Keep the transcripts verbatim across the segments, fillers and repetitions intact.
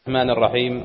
الرحمن الرحيم.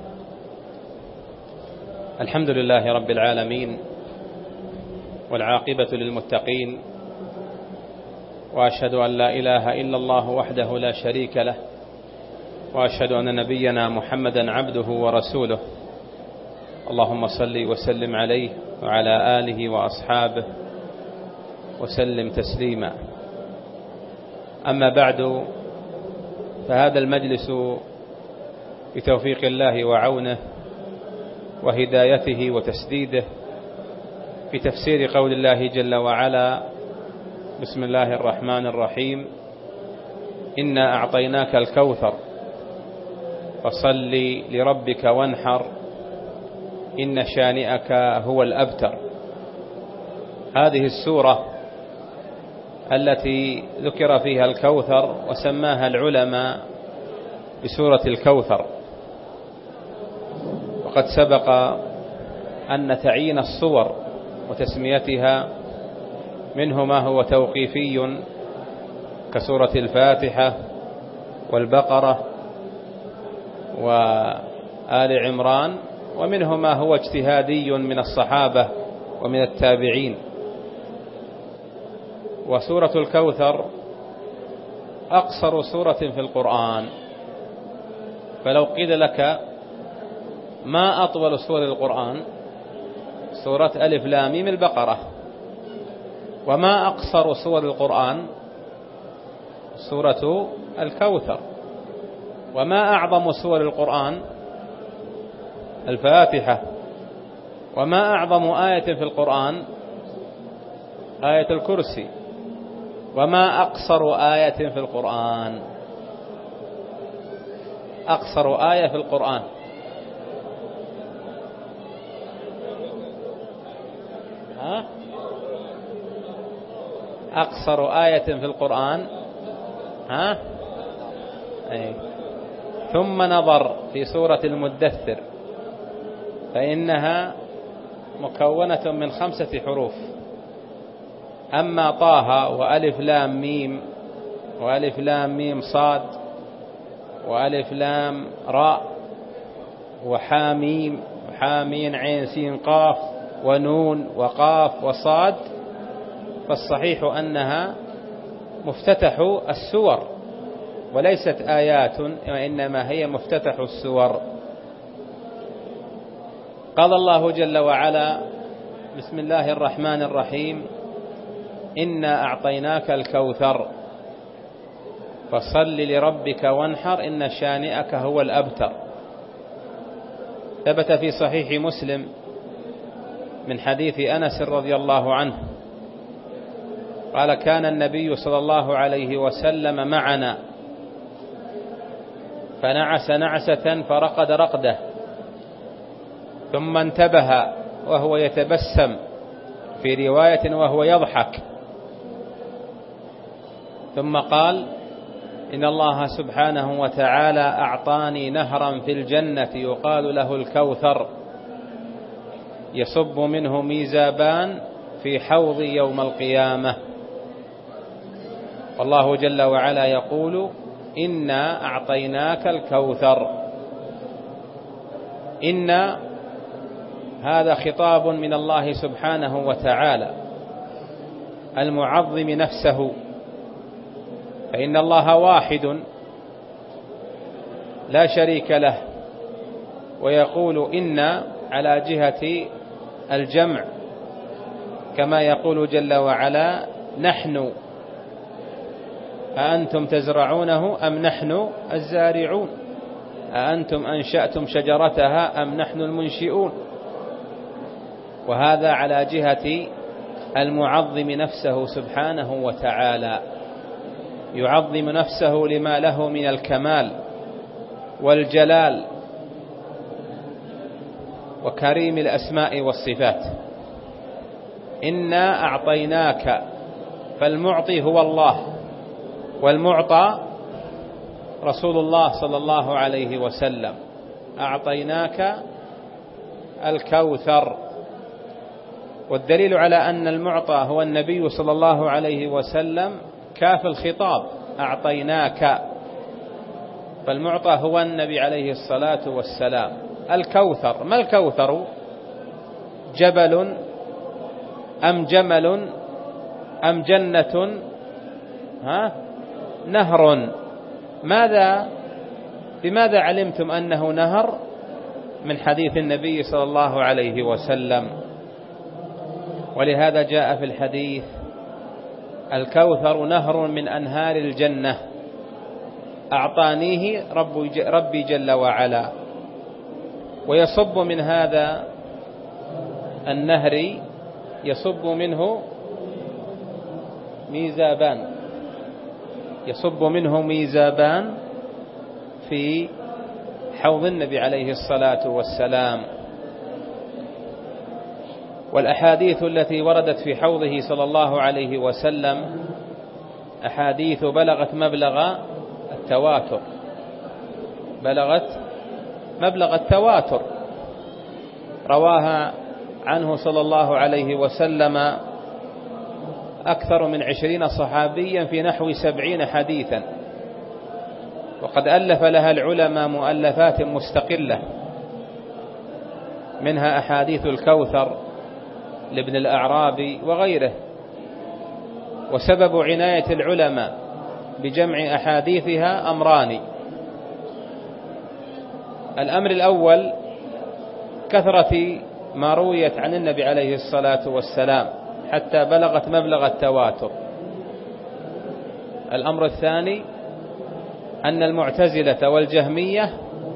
الحمد لله رب العالمين، والعاقبة للمتقين، وأشهد أن لا إله إلا الله وحده لا شريك له، وأشهد أن نبينا محمدا عبده ورسوله. اللهم صل وسلم عليه وعلى آله وأصحابه وسلم تسليما. أما بعد، فهذا المجلس بتوفيق الله وعونه وهدايته وتسديده في تفسير قول الله جل وعلا: بسم الله الرحمن الرحيم، إنا أعطيناك الكوثر فصل لربك وانحر إن شانئك هو الأبتر. هذه السورة التي ذكر فيها الكوثر وسماها العلماء بسورة الكوثر. وقد سبق أن تعيين الصور وتسميتها منه ما هو توقيفي كسورة الفاتحة والبقرة وآل عمران، ومنه ما هو اجتهادي من الصحابة ومن التابعين. وسورة الكوثر أقصر سورة في القرآن، فلو قيل لك ما أطول سور القرآن، سورة ألف لام ميم البقرة. وما أقصر سور القرآن، سورة الكوثر. وما أعظم سور القرآن، الفاتحة. وما أعظم آية في القرآن، آية الكرسي. وما أقصر آية في القرآن، أقصر آية في القرآن ها؟ أقصر آية في القرآن ها؟ أي. ثم نظر في سورة المدثر، فإنها مكونة من خمسة حروف. أما طه وألف لام ميم وألف لام ميم صاد وألف لام راء وحاميم وحامين عين سين قاف ونون وقاف وصاد، فالصحيح أنها مفتتح السور وليست آيات، وإنما هي مفتتح السور. قال الله جل وعلا: بسم الله الرحمن الرحيم، إنا أعطيناك الكوثر فصل لربك وانحر إن شانئك هو الأبتر. ثبت في صحيح مسلم من حديث أنس رضي الله عنه قال: كان النبي صلى الله عليه وسلم معنا فنعس نعسة فرقد رقدة، ثم انتبه وهو يتبسم، في رواية وهو يضحك، ثم قال: إن الله سبحانه وتعالى أعطاني نهرا في الجنة يقال له الكوثر، يصب منه ميزابان في حوض يوم القيامة. والله جل وعلا يقول: إنا أعطيناك الكوثر. إن هذا خطاب من الله سبحانه وتعالى المعظم نفسه، فإن الله واحد لا شريك له، ويقول إن على جهة الجمع، كما يقول جل وعلا: نحن أأنتم تزرعونه أم نحن الزارعون، أأنتم أنشأتم شجرتها أم نحن المنشئون. وهذا على جهة المعظم نفسه سبحانه وتعالى، يعظم نفسه لما له من الكمال والجلال وكريم الأسماء والصفات. إنا أعطيناك، فالمعطي هو الله، والمعطى رسول الله صلى الله عليه وسلم. أعطيناك الكوثر، والدليل على أن المعطى هو النبي صلى الله عليه وسلم كاف الخطاب: أعطيناك. فالمعطى هو النبي عليه الصلاة والسلام. الكوثر، ما الكوثر؟ جبل أم جمل أم جنة ها نهر؟ ماذا بماذا علمتم أنه نهر؟ من حديث النبي صلى الله عليه وسلم. ولهذا جاء في الحديث: الكوثر نهر من أنهار الجنة أعطانيه ربي جل وعلا. ويصب من هذا النهر يصب منه ميزابان يصب منه ميزابان في حوض النبي عليه الصلاة والسلام. والأحاديث التي وردت في حوضه صلى الله عليه وسلم أحاديث بلغت مبلغ التواتر بلغت مبلغ التواتر رواها عنه صلى الله عليه وسلم أكثر من عشرين صحابيا في نحو سبعين حديثا. وقد ألف لها العلماء مؤلفات مستقلة، منها أحاديث الكوثر لابن الأعرابي وغيره. وسبب عناية العلماء بجمع أحاديثها أمران: الأمر الأول كثرة ما رويت عن النبي عليه الصلاة والسلام حتى بلغت مبلغ التواتر. الأمر الثاني أن المعتزلة والجهمية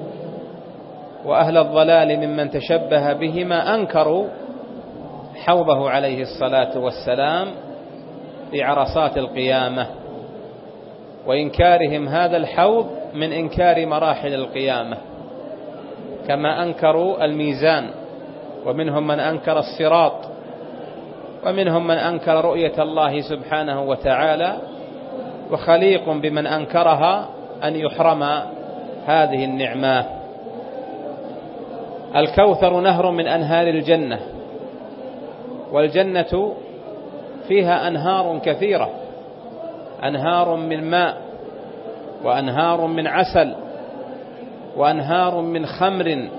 وأهل الضلال ممن تشبه بهما أنكروا حوضه عليه الصلاة والسلام في عرصات القيامة، وإنكارهم هذا الحوض من إنكار مراحل القيامة، كما أنكروا الميزان، ومنهم من أنكر الصراط، ومنهم من أنكر رؤية الله سبحانه وتعالى، وخليق بمن أنكرها أن يحرم هذه النعمة. الكوثر نهر من أنهار الجنة، والجنة فيها أنهار كثيرة: أنهار من ماء، وأنهار من عسل، وأنهار من خمر،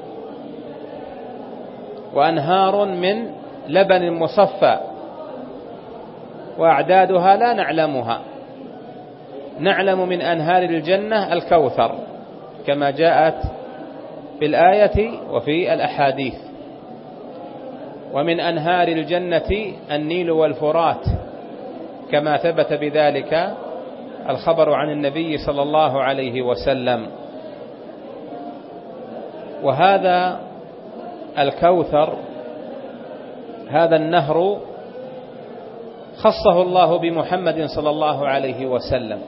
وأنهار من لبن مصفى، وأعدادها لا نعلمها. نعلم من أنهار الجنة الكوثر كما جاءت في الآية وفي الأحاديث، ومن أنهار الجنة النيل والفرات كما ثبت بذلك الخبر عن النبي صلى الله عليه وسلم. وهذا الكوثر، هذا النهر، خصه الله بمحمد صلى الله عليه وسلم،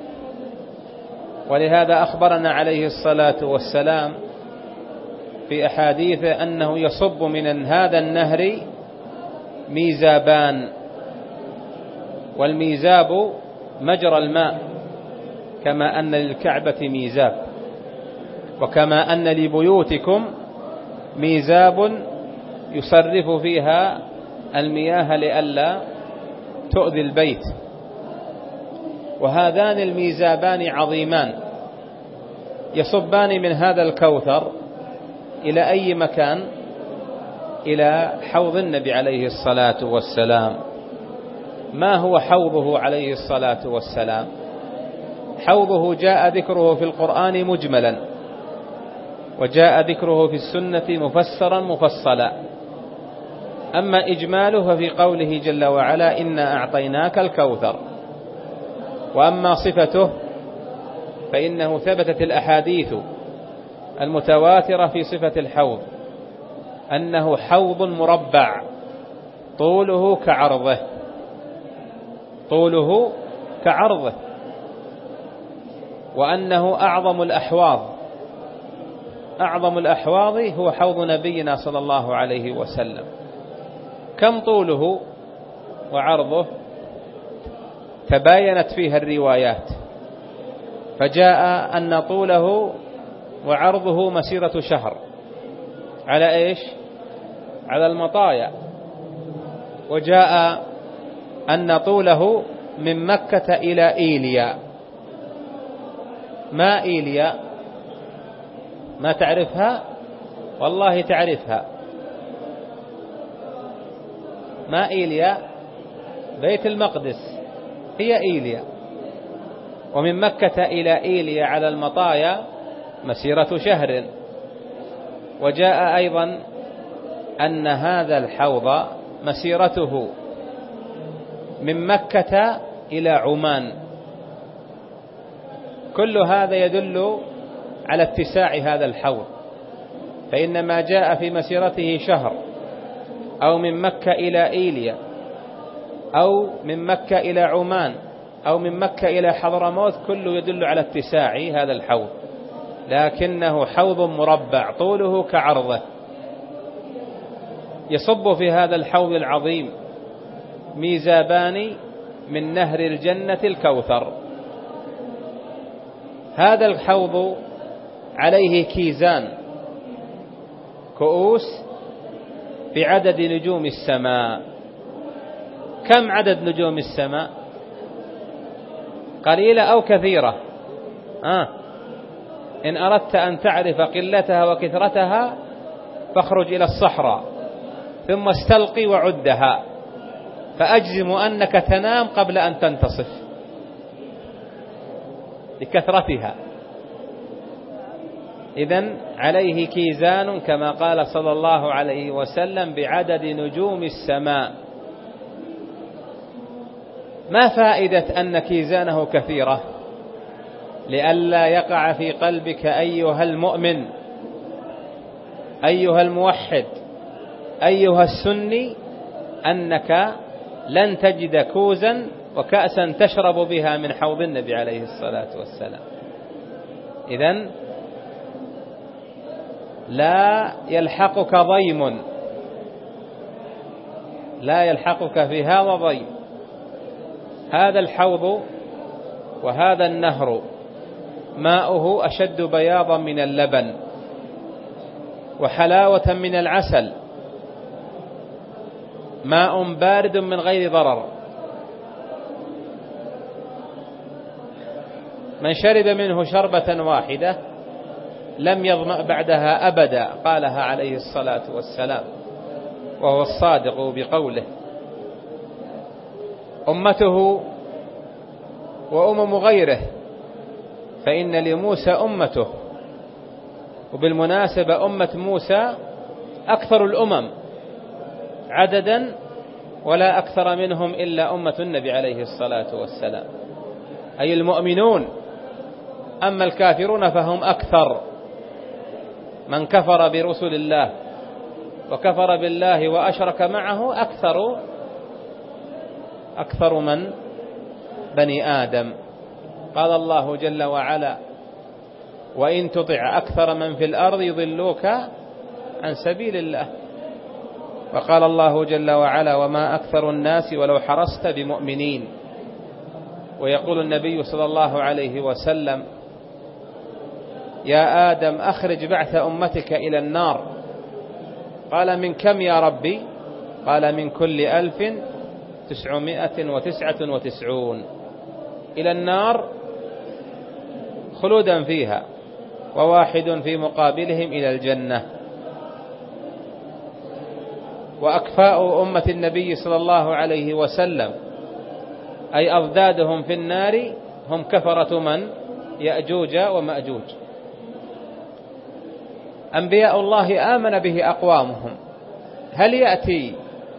ولهذا أخبرنا عليه الصلاة والسلام في أحاديث أنه يصب من هذا النهر ميزابان، والميزاب مجرى الماء، كما أن للكعبة ميزاب، وكما أن لبيوتكم ميزاب يصرف فيها المياه لئلا تؤذي البيت. وهذان الميزابان عظيمان يصبان من هذا الكوثر إلى أي مكان؟ إلى حوض النبي عليه الصلاة والسلام. ما هو حوضه عليه الصلاة والسلام؟ حوضه جاء ذكره في القرآن مجملا، وجاء ذكره في السنة مفسرا مفصلا. أما إجماله ففي قوله جل وعلا: إنا أعطيناك الكوثر. وأما صفته فإنه ثبتت الأحاديث المتواترة في صفة الحوض أنه حوض مربع طوله كعرضه طوله كعرضه وأنه أعظم الأحواض أعظم الأحواض هو حوض نبينا صلى الله عليه وسلم. كم طوله وعرضه؟ تباينت فيها الروايات، فجاء أن طوله وعرضه مسيرة شهر على إيش؟ على المطايا. وجاء أن طوله من مكة إلى إيليا. ما إيليا؟ ما تعرفها؟ والله تعرفها. ما إيليا؟ بيت المقدس هي إيليا. ومن مكة إلى إيليا على المطايا مسيرة شهر. وجاء أيضا أن هذا الحوض مسيرته من مكة إلى عمان. كل هذا يدل على اتساع هذا الحوض، فإن ما جاء في مسيرته شهر أو من مكة إلى إيليا أو من مكة إلى عمان أو من مكة إلى حضرموت كله يدل على اتساع هذا الحوض، لكنه حوض مربع طوله كعرضه. يصب في هذا الحوض العظيم ميزابان من نهر الجنة الكوثر. هذا الحوض عليه كيزان كؤوس بعدد نجوم السماء. كم عدد نجوم السماء؟ قليلة أو كثيرة؟ آه. إن أردت أن تعرف قلتها وكثرتها فاخرج إلى الصحراء ثم استلقي وعدها، فأجزم أنك تنام قبل أن تنتصف لكثرتها. إذن عليه كيزان كما قال صلى الله عليه وسلم بعدد نجوم السماء. ما فائدة أن كيزانه كثيرة؟ لئلا يقع في قلبك أيها المؤمن، أيها الموحد، أيها السني، أنك لن تجد كوزا وكأسا تشرب بها من حوض النبي عليه الصلاة والسلام. إذن لا يلحقك ضيم، لا يلحقك في هذا ضيم. هذا الحوض وهذا النهر ماؤه أشد بياضا من اللبن وحلاوة من العسل، ماء بارد من غير ضرر. من شرب منه شربة واحدة لم يظمأ بعدها أبدا، قالها عليه الصلاة والسلام، وهو الصادق بقوله. أمته وأمم غيره، فإن لموسى أمته، وبالمناسبة أمة موسى أكثر الأمم عددا ولا أكثر منهم إلا أمة النبي عليه الصلاة والسلام، أي المؤمنون. أما الكافرون فهم أكثر. من كفر برسل الله وكفر بالله وأشرك معه أكثر أكثر من بني آدم. قال الله جل وعلا: وإن تطع أكثر من في الأرض يضلوك عن سبيل الله. وقال الله جل وعلا: وما أكثر الناس ولو حرصت بمؤمنين. ويقول النبي صلى الله عليه وسلم: يا آدم أخرج بعث أمتك إلى النار. قال: من كم يا ربي؟ قال: من كل ألف تسعمائة وتسعة وتسعون. إلى النار خلودا فيها، وواحد في مقابلهم إلى الجنة. وأكفاء أمة النبي صلى الله عليه وسلم أي أضدادهم في النار هم كفرة من؟ يأجوج ومأجوج. أنبياء الله آمن به أقوامهم. هل يأتي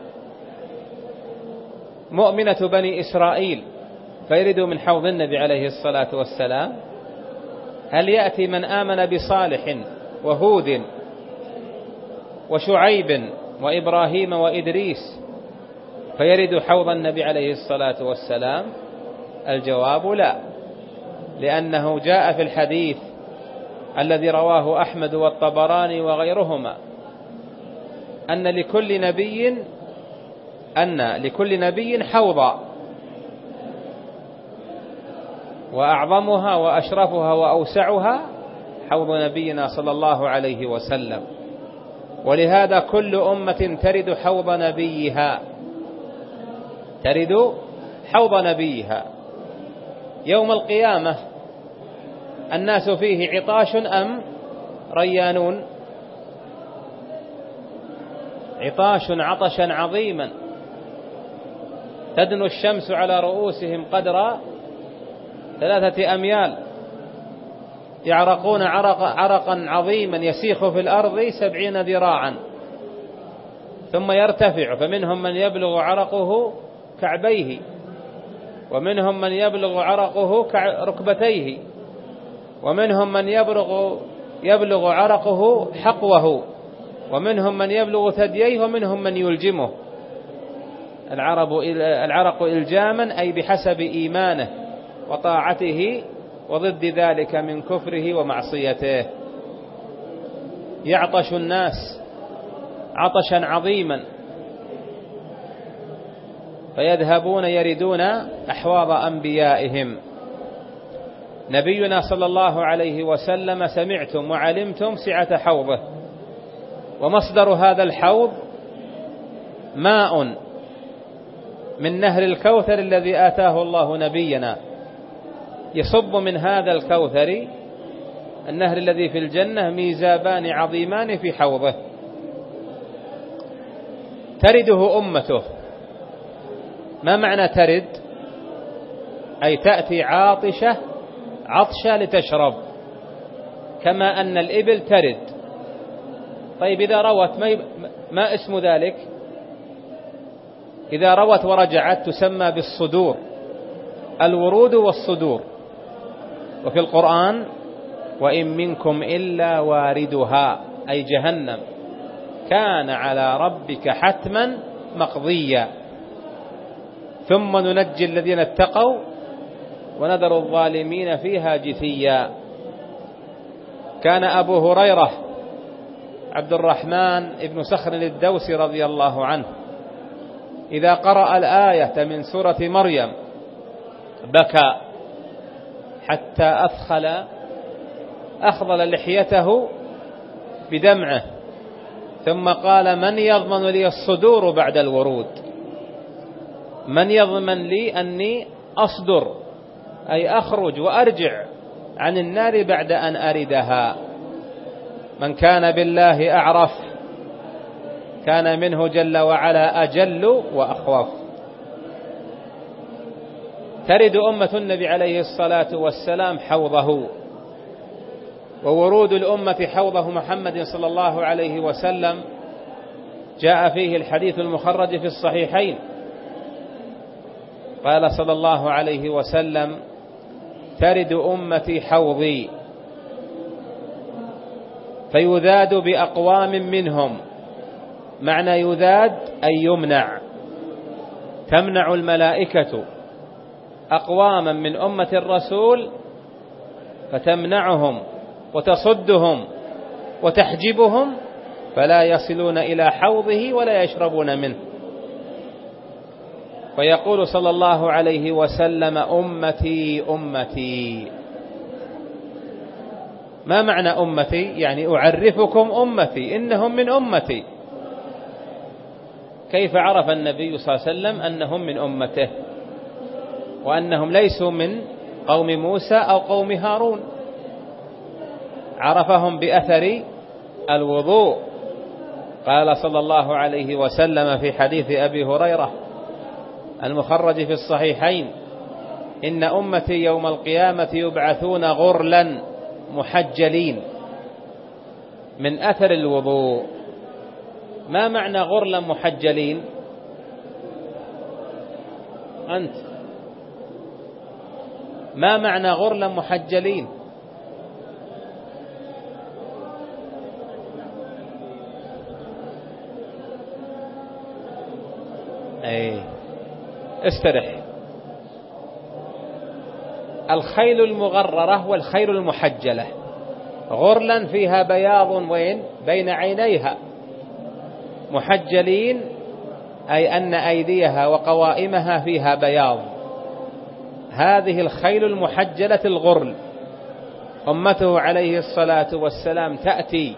مؤمنة بني إسرائيل فيردوا من حوض النبي عليه الصلاة والسلام؟ هل يأتي من آمن بصالح وهود وشعيب وإبراهيم وإدريس فيرد حوض النبي عليه الصلاة والسلام؟ الجواب لا، لأنه جاء في الحديث الذي رواه أحمد والطبراني وغيرهما أن لكل نبي أن لكل نبي حوضا، وأعظمها وأشرفها وأوسعها حوض نبينا صلى الله عليه وسلم. ولهذا كل أمة ترد حوض نبيها، ترد حوض نبيها يوم القيامة. الناس فيه عطاش أم ريانون عطاش عطشا عظيما تدنو الشمس على رؤوسهم قدر ثلاثة أميال يعرقون عرق عرقا عظيما يسيخ في الأرض سبعين ذراعا ثم يرتفع، فمنهم من يبلغ عرقه كعبيه، ومنهم من يبلغ عرقه ركبتيه، ومنهم من يبلغ يبلغ عرقه حقوه، ومنهم من يبلغ ثدييه، ومنهم من يلجمه. العرب العرق إلجاما أي بحسب إيمانه وطاعته، وضد ذلك من كفره ومعصيته. يعطش الناس عطشا عظيما فيذهبون يردون أحواض أنبيائهم. نبينا صلى الله عليه وسلم سمعتم وعلمتم سعة حوضه، ومصدر هذا الحوض ماء من نهر الكوثر الذي آتاه الله نبينا، يصب من هذا الكوثر النهر الذي في الجنة ميزابان عظيمان في حوضه ترده أمته. ما معنى ترد؟ أي تأتي عاطشة عطشة لتشرب، كما أن الإبل ترد. طيب إذا روت ما اسم ذلك؟ إذا روت ورجعت تسمى بالصدور، الورود والصدور. وفي القرآن وإن منكم إلا واردها، أي جهنم كان على ربك حتما مقضيا ثم ننجي الذين اتقوا ونذر الظالمين فيها جثيا. كان أبو هريرة عبد الرحمن بن صخر الدوسي رضي الله عنه إذا قرأ الآية من سورة مريم بكى حتى أثخل أخضل لحيته بدمعه، ثم قال من يضمن لي الصدور بعد الورود؟ من يضمن لي أني أصدر أي أخرج وأرجع عن النار بعد أن أردها؟ من كان بالله أعرف كان منه جل وعلا أجل وأخوف. ترد أمة النبي عليه الصلاة والسلام حوضه، وورود الأمة حوضه محمد صلى الله عليه وسلم جاء فيه الحديث المخرج في الصحيحين. قال صلى الله عليه وسلم ترد أمتي حوضي فيذاد بأقوام منهم. معنى يذاد أي يمنع، تمنع الملائكة أقواما من أمة الرسول فتمنعهم وتصدهم وتحجبهم فلا يصلون إلى حوضه ولا يشربون منه. فيقول صلى الله عليه وسلم أمتي أمتي. ما معنى أمتي؟ يعني أعرفكم أمتي، إنهم من أمتي. كيف عرف النبي صلى الله عليه وسلم أنهم من أمته وأنهم ليسوا من قوم موسى أو قوم هارون؟ عرفهم بأثر الوضوء. قال صلى الله عليه وسلم في حديث أبي هريرة المخرج في الصحيحين إن أمتي يوم القيامة يبعثون غرلا محجلين من أثر الوضوء. ما معنى غرلا محجلين؟ أنت ما معنى غرلا محجلين؟ أي استرح. الخيل المغررة والخيل المحجلة غرلا فيها بياض وين بين عينيها، محجلين أي أن أيديها وقوائمها فيها بياض. هذه الخيل المحجلة الغرل أمته عليه الصلاة والسلام تأتي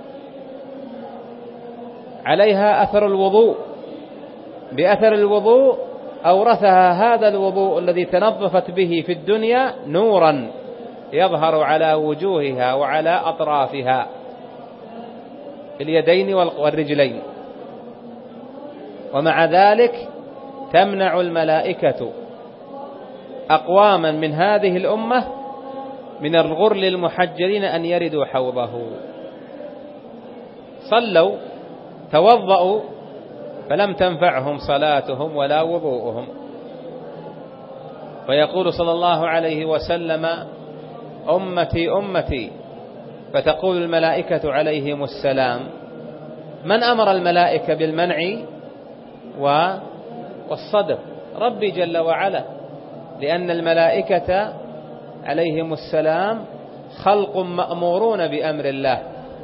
عليها أثر الوضوء، بأثر الوضوء أورثها هذا الوضوء الذي تنظفت به في الدنيا نورا يظهر على وجوهها وعلى أطرافها في اليدين والرجلين. ومع ذلك تمنع الملائكة أقواما من هذه الأمة من الغرل المحجلين أن يردوا حوضه. صلوا توضأوا فلم تنفعهم صلاتهم ولا وضوءهم. ويقول صلى الله عليه وسلم: أمتي أمتي، فتقول الملائكة عليهم السلام: من أمر الملائكة بالمنع والصدر؟ ربي جل وعلا، لأن الملائكة عليهم السلام خلق مأمورون بأمر الله،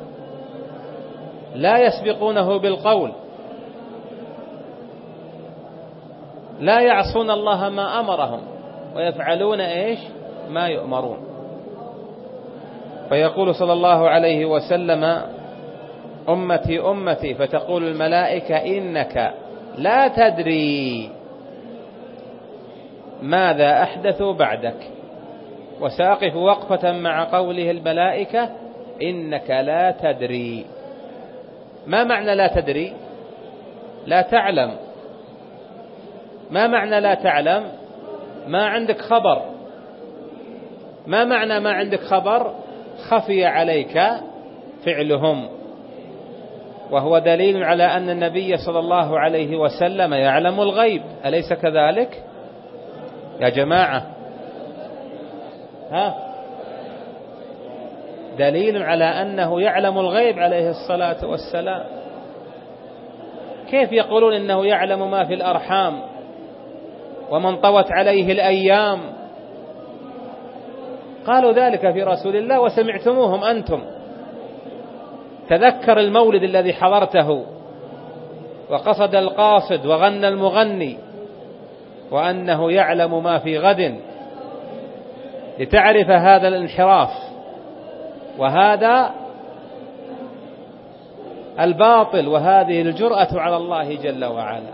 لا يسبقونه بالقول، لا يعصون الله ما أمرهم ويفعلون إيش ما يؤمرون. فيقول صلى الله عليه وسلم: أمتي أمتي، فتقول الملائكة: إنك لا تدري ماذا أحدثوا بعدك. وساقف وقفة مع قوله الملائكة: إنك لا تدري. ما معنى لا تدري؟ لا تعلم. ما معنى لا تعلم؟ ما عندك خبر. ما معنى ما عندك خبر؟ خفي عليك فعلهم. وهو دليل على أن النبي صلى الله عليه وسلم يعلم الغيب، أليس كذلك يا جماعة؟ ها دليل على أنه يعلم الغيب عليه الصلاة والسلام. كيف يقولون إنه يعلم ما في الأرحام ومن طوت عليه الأيام؟ قالوا ذلك في رسول الله وسمعتموهم أنتم. تذكر المولد الذي حضرته وقصد القاصد وغنى المغني، وأنه يعلم ما في غد، لتعرف هذا الانحراف وهذا الباطل وهذه الجرأة على الله جل وعلا.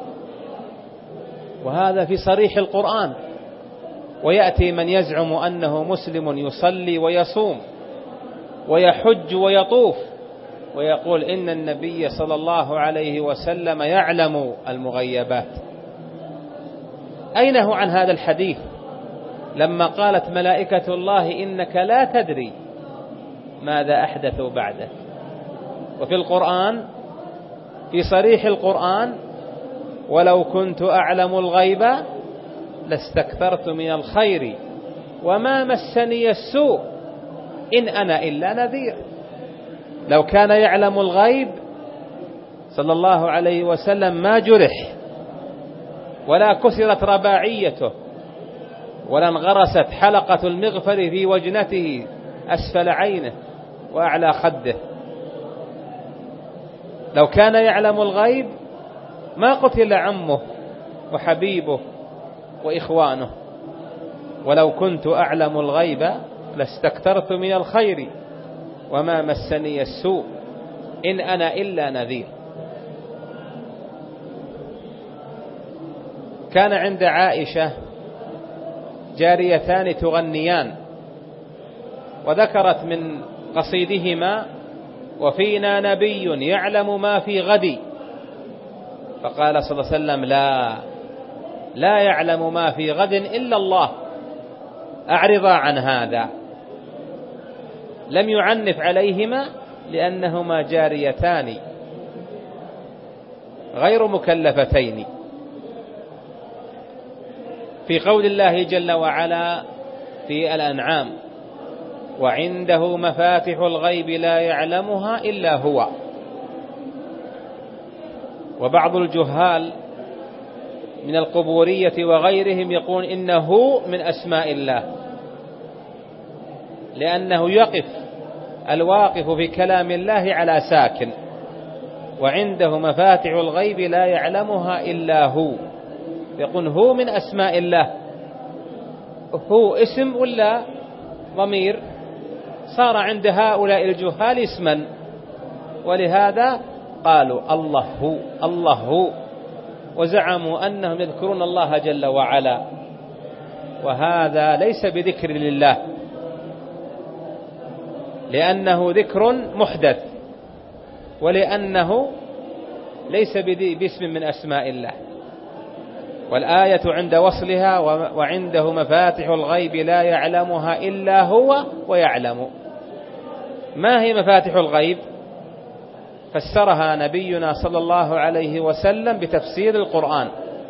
وهذا في صريح القرآن. ويأتي من يزعم أنه مسلم يصلي ويصوم ويحج ويطوف ويقول إن النبي صلى الله عليه وسلم يعلم المغيبات. أين هو عن هذا الحديث لما قالت ملائكة الله: إنك لا تدري ماذا أحدثوا بعدك؟ وفي القرآن في صريح القرآن: ولو كنت أعلم الغيب لاستكثرت من الخير وما مسني السوء إن أنا إلا نذير. لو كان يعلم الغيب صلى الله عليه وسلم ما جرح ولا كسرت رباعيته ولا انغرست حلقة المغفر في وجنته أسفل عينه وأعلى خده. لو كان يعلم الغيب ما قتل عمه وحبيبه وإخوانه. ولو كنت أعلم الغيب لاستكثرت من الخير وما مسني السوء إن أنا إلا نذير. كان عند عائشة جاريتان تغنيان، وذكرت من قصيدهما: وفينا نبي يعلم ما في غد. فقال صلى الله عليه وسلم: لا لا يعلم ما في غد إلا الله، أعرضا عن هذا. لم يعنف عليهما لأنهما جاريتان غير مكلفتين. في قول الله جل وعلا في الأنعام: وعنده مفاتح الغيب لا يعلمها إلا هو. وبعض الجهال من القبورية وغيرهم يقول إنه من أسماء الله، لأنه يقف الواقف في كلام الله على ساكن. وعنده مفاتح الغيب لا يعلمها إلا هو، يقول هو من أسماء الله. هو اسم ولا ضمير؟ صار عند هؤلاء الجهال اسما، ولهذا قالوا الله هو الله هو، وزعموا أنهم يذكرون الله جل وعلا، وهذا ليس بذكر لله، لأنه ذكر محدث ولأنه ليس باسم من أسماء الله. والآية عند وصلها وعنده مفاتح الغيب لا يعلمها إلا هو ويعلم. ما هي مفاتح الغيب؟ فسرها نبينا صلى الله عليه وسلم بتفسير القرآن،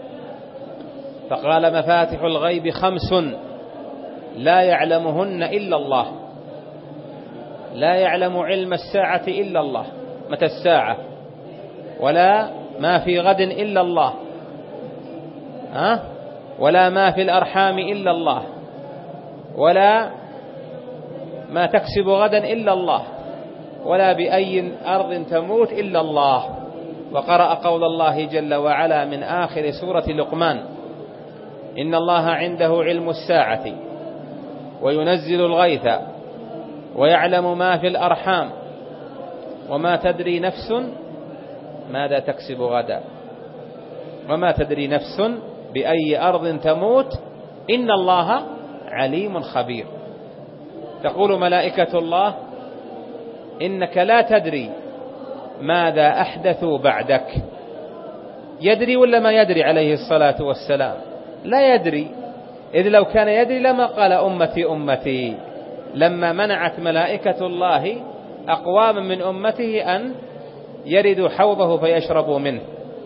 فقال مفاتح الغيب خمس لا يعلمهن إلا الله. لا يعلم علم الساعة إلا الله، متى الساعة، ولا ما في غد إلا الله، أه؟ ولا ما في الأرحام إلا الله، ولا ما تكسب غدا إلا الله، ولا بأي أرض تموت إلا الله. وقرأ قول الله جل وعلا من آخر سورة لقمان: إن الله عنده علم الساعة وينزل الغيث ويعلم ما في الأرحام وما تدري نفس ماذا تكسب غدا وما تدري نفس بأي أرض تموت إن الله عليم خبير. تقول ملائكة الله: إنك لا تدري ماذا أحدثوا بعدك. يدري ولا ما يدري عليه الصلاة والسلام؟ لا يدري، إذ لو كان يدري لما قال أمتي أمتي، لما منعت ملائكة الله أقواما من أمته أن يردوا حوضه فيشربوا منه.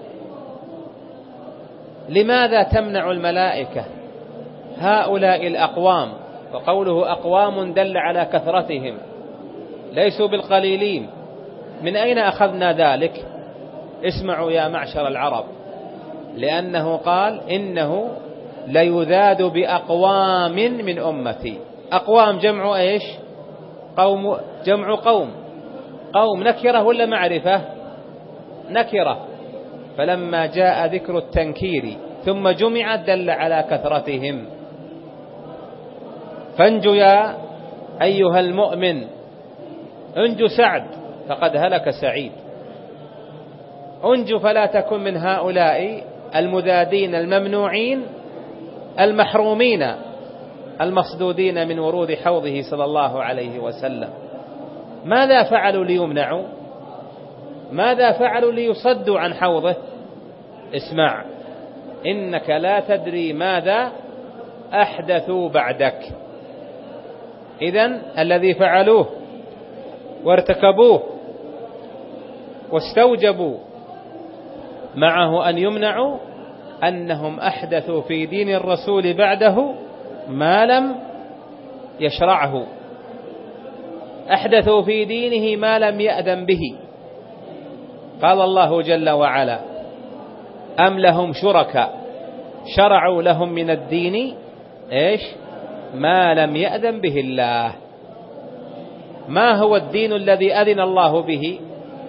لماذا تمنع الملائكة هؤلاء الأقوام؟ وقوله أقوام دل على كثرتهم، ليسوا بالقليلين. من أين أخذنا ذلك؟ اسمعوا يا معشر العرب، لأنه قال: إنه ليذاد بأقوام من أمتي. أقوام جمع إيش؟ قوم، جمع قوم. قوم نكرة ولا معرفة؟ نكرة. فلما جاء ذكر التنكير ثم جمع دل على كثرتهم. فانجو يا أيها المؤمن، انجو سعد فقد هلك سعيد. انجو فلا تكن من هؤلاء المذادين الممنوعين المحرومين المصدودين من ورود حوضه صلى الله عليه وسلم. ماذا فعلوا ليمنعوا؟ ماذا فعلوا ليصدوا عن حوضه؟ اسمع: إنك لا تدري ماذا أحدثوا بعدك. إذن الذي فعلوه وارتكبوه واستوجبوا معه أن يمنعوا أنهم أحدثوا في دين الرسول بعده ما لم يشرعه، أحدثوا في دينه ما لم يأذن به. قال الله جل وعلا: أم لهم شركاء شرعوا لهم من الدين إيش ما لم يأذن به الله. ما هو الدين الذي أذن الله به؟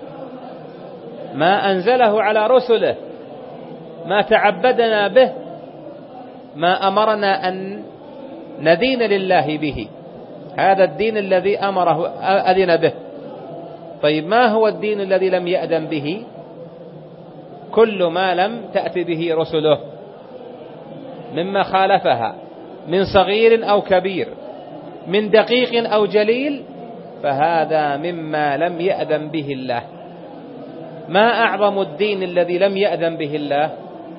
ما أنزله على رسله، ما تعبدنا به، ما أمرنا أن ندين لله به. هذا الدين الذي أمره أذن به. طيب ما هو الدين الذي لم يأذن به؟ كل ما لم تأتي به رسله مما خالفها من صغير أو كبير، من دقيق أو جليل، فهذا مما لم يأذن به الله. ما أعظم الدين الذي لم يأذن به الله؟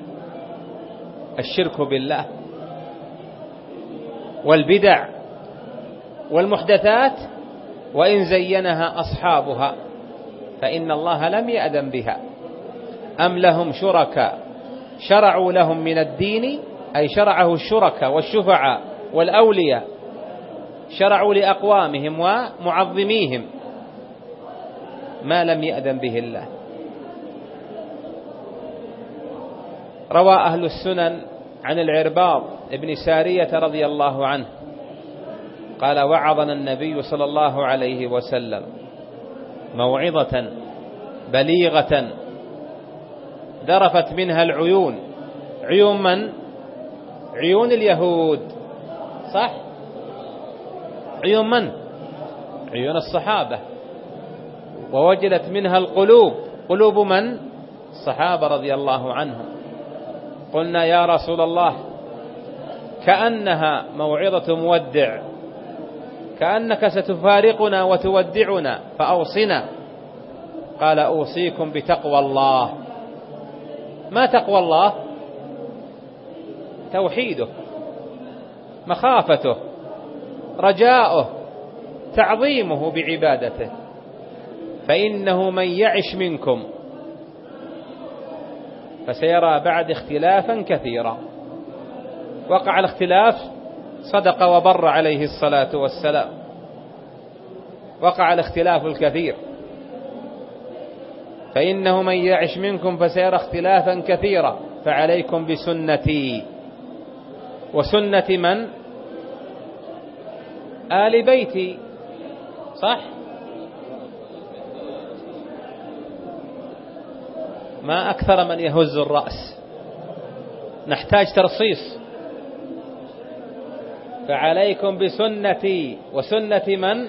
الشرك بالله والبدع والمحدثات، وإن زينها أصحابها فإن الله لم يأذن بها. أم لهم شركاء شرعوا لهم من الدين، أي شرعه الشركاء والشفعاء والأولياء، شرعوا لأقوامهم ومعظميهم ما لم يأذن به الله. روى أهل السنن عن العرباض ابن سارية رضي الله عنه قال: وعظنا النبي صلى الله عليه وسلم موعظة بليغة ذرفت منها العيون. عيون من؟ عيون اليهود، صح؟ عيون من؟ عيون الصحابة. ووجلت منها القلوب. قلوب من؟ الصحابة رضي الله عنهم. قلنا: يا رسول الله، كأنها موعظة مودع، كأنك ستفارقنا وتودعنا، فأوصنا. قال أوصيكم بتقوى الله. ما تقوى الله؟ توحيده، مخافته، رجاؤه، تعظيمه بعبادته. فإنه من يعش منكم فسيرى بعد اختلافا كثيرا. وقع الاختلاف، صدق وبر عليه الصلاة والسلام، وقع الاختلاف الكثير. فإنه من يعش منكم فسيرى اختلافا كثيرا فعليكم بسنتي وسنة من؟ آل بيتي، صح؟ ما أكثر من يهز الرأس، نحتاج ترصيص. فعليكم بسنتي وسنة من؟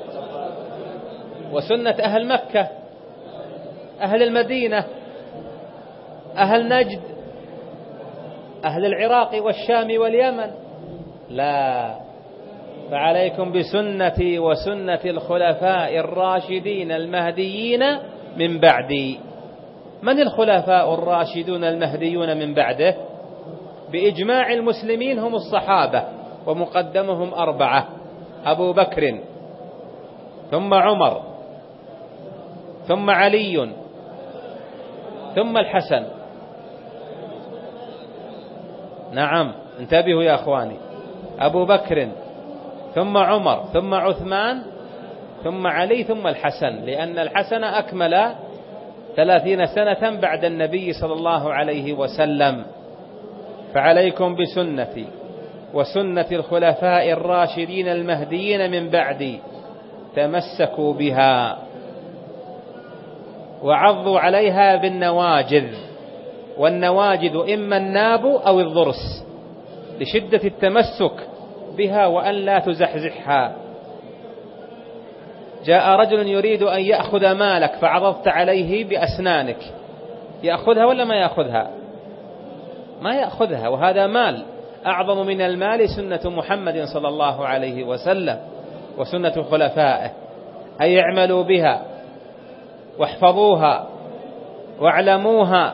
وسنة أهل مكة، أهل المدينة، أهل نجد، أهل العراق والشام واليمن. لا، فعليكم بسنتي وسنة الخلفاء الراشدين المهديين من بعدي. من الخلفاء الراشدون المهديون من بعده؟ بإجماع المسلمين هم الصحابة، ومقدمهم أربعة: أبو بكر، ثم عمر، ثم علي، ثم الحسن. نعم، انتبهوا يا أخواني: أبو بكر، ثم عمر، ثم عثمان، ثم علي، ثم الحسن، لأن الحسن أكمل ثلاثين سنة بعد النبي صلى الله عليه وسلم. فعليكم بسنتي وسنة الخلفاء الراشدين المهديين من بعدي، تمسكوا بها وعضوا عليها بالنواجذ. والنواجذ إما الناب أو الضرس، لشدة التمسك بها وأن لا تزحزحها. جاء رجل يريد أن يأخذ مالك فعضضت عليه بأسنانك، يأخذها ولا ما يأخذها؟ ما يأخذها، وهذا مال. أعظم من المال سنة محمد صلى الله عليه وسلم وسنة خلفائه، أي اعملوا بها واحفظوها واعلموها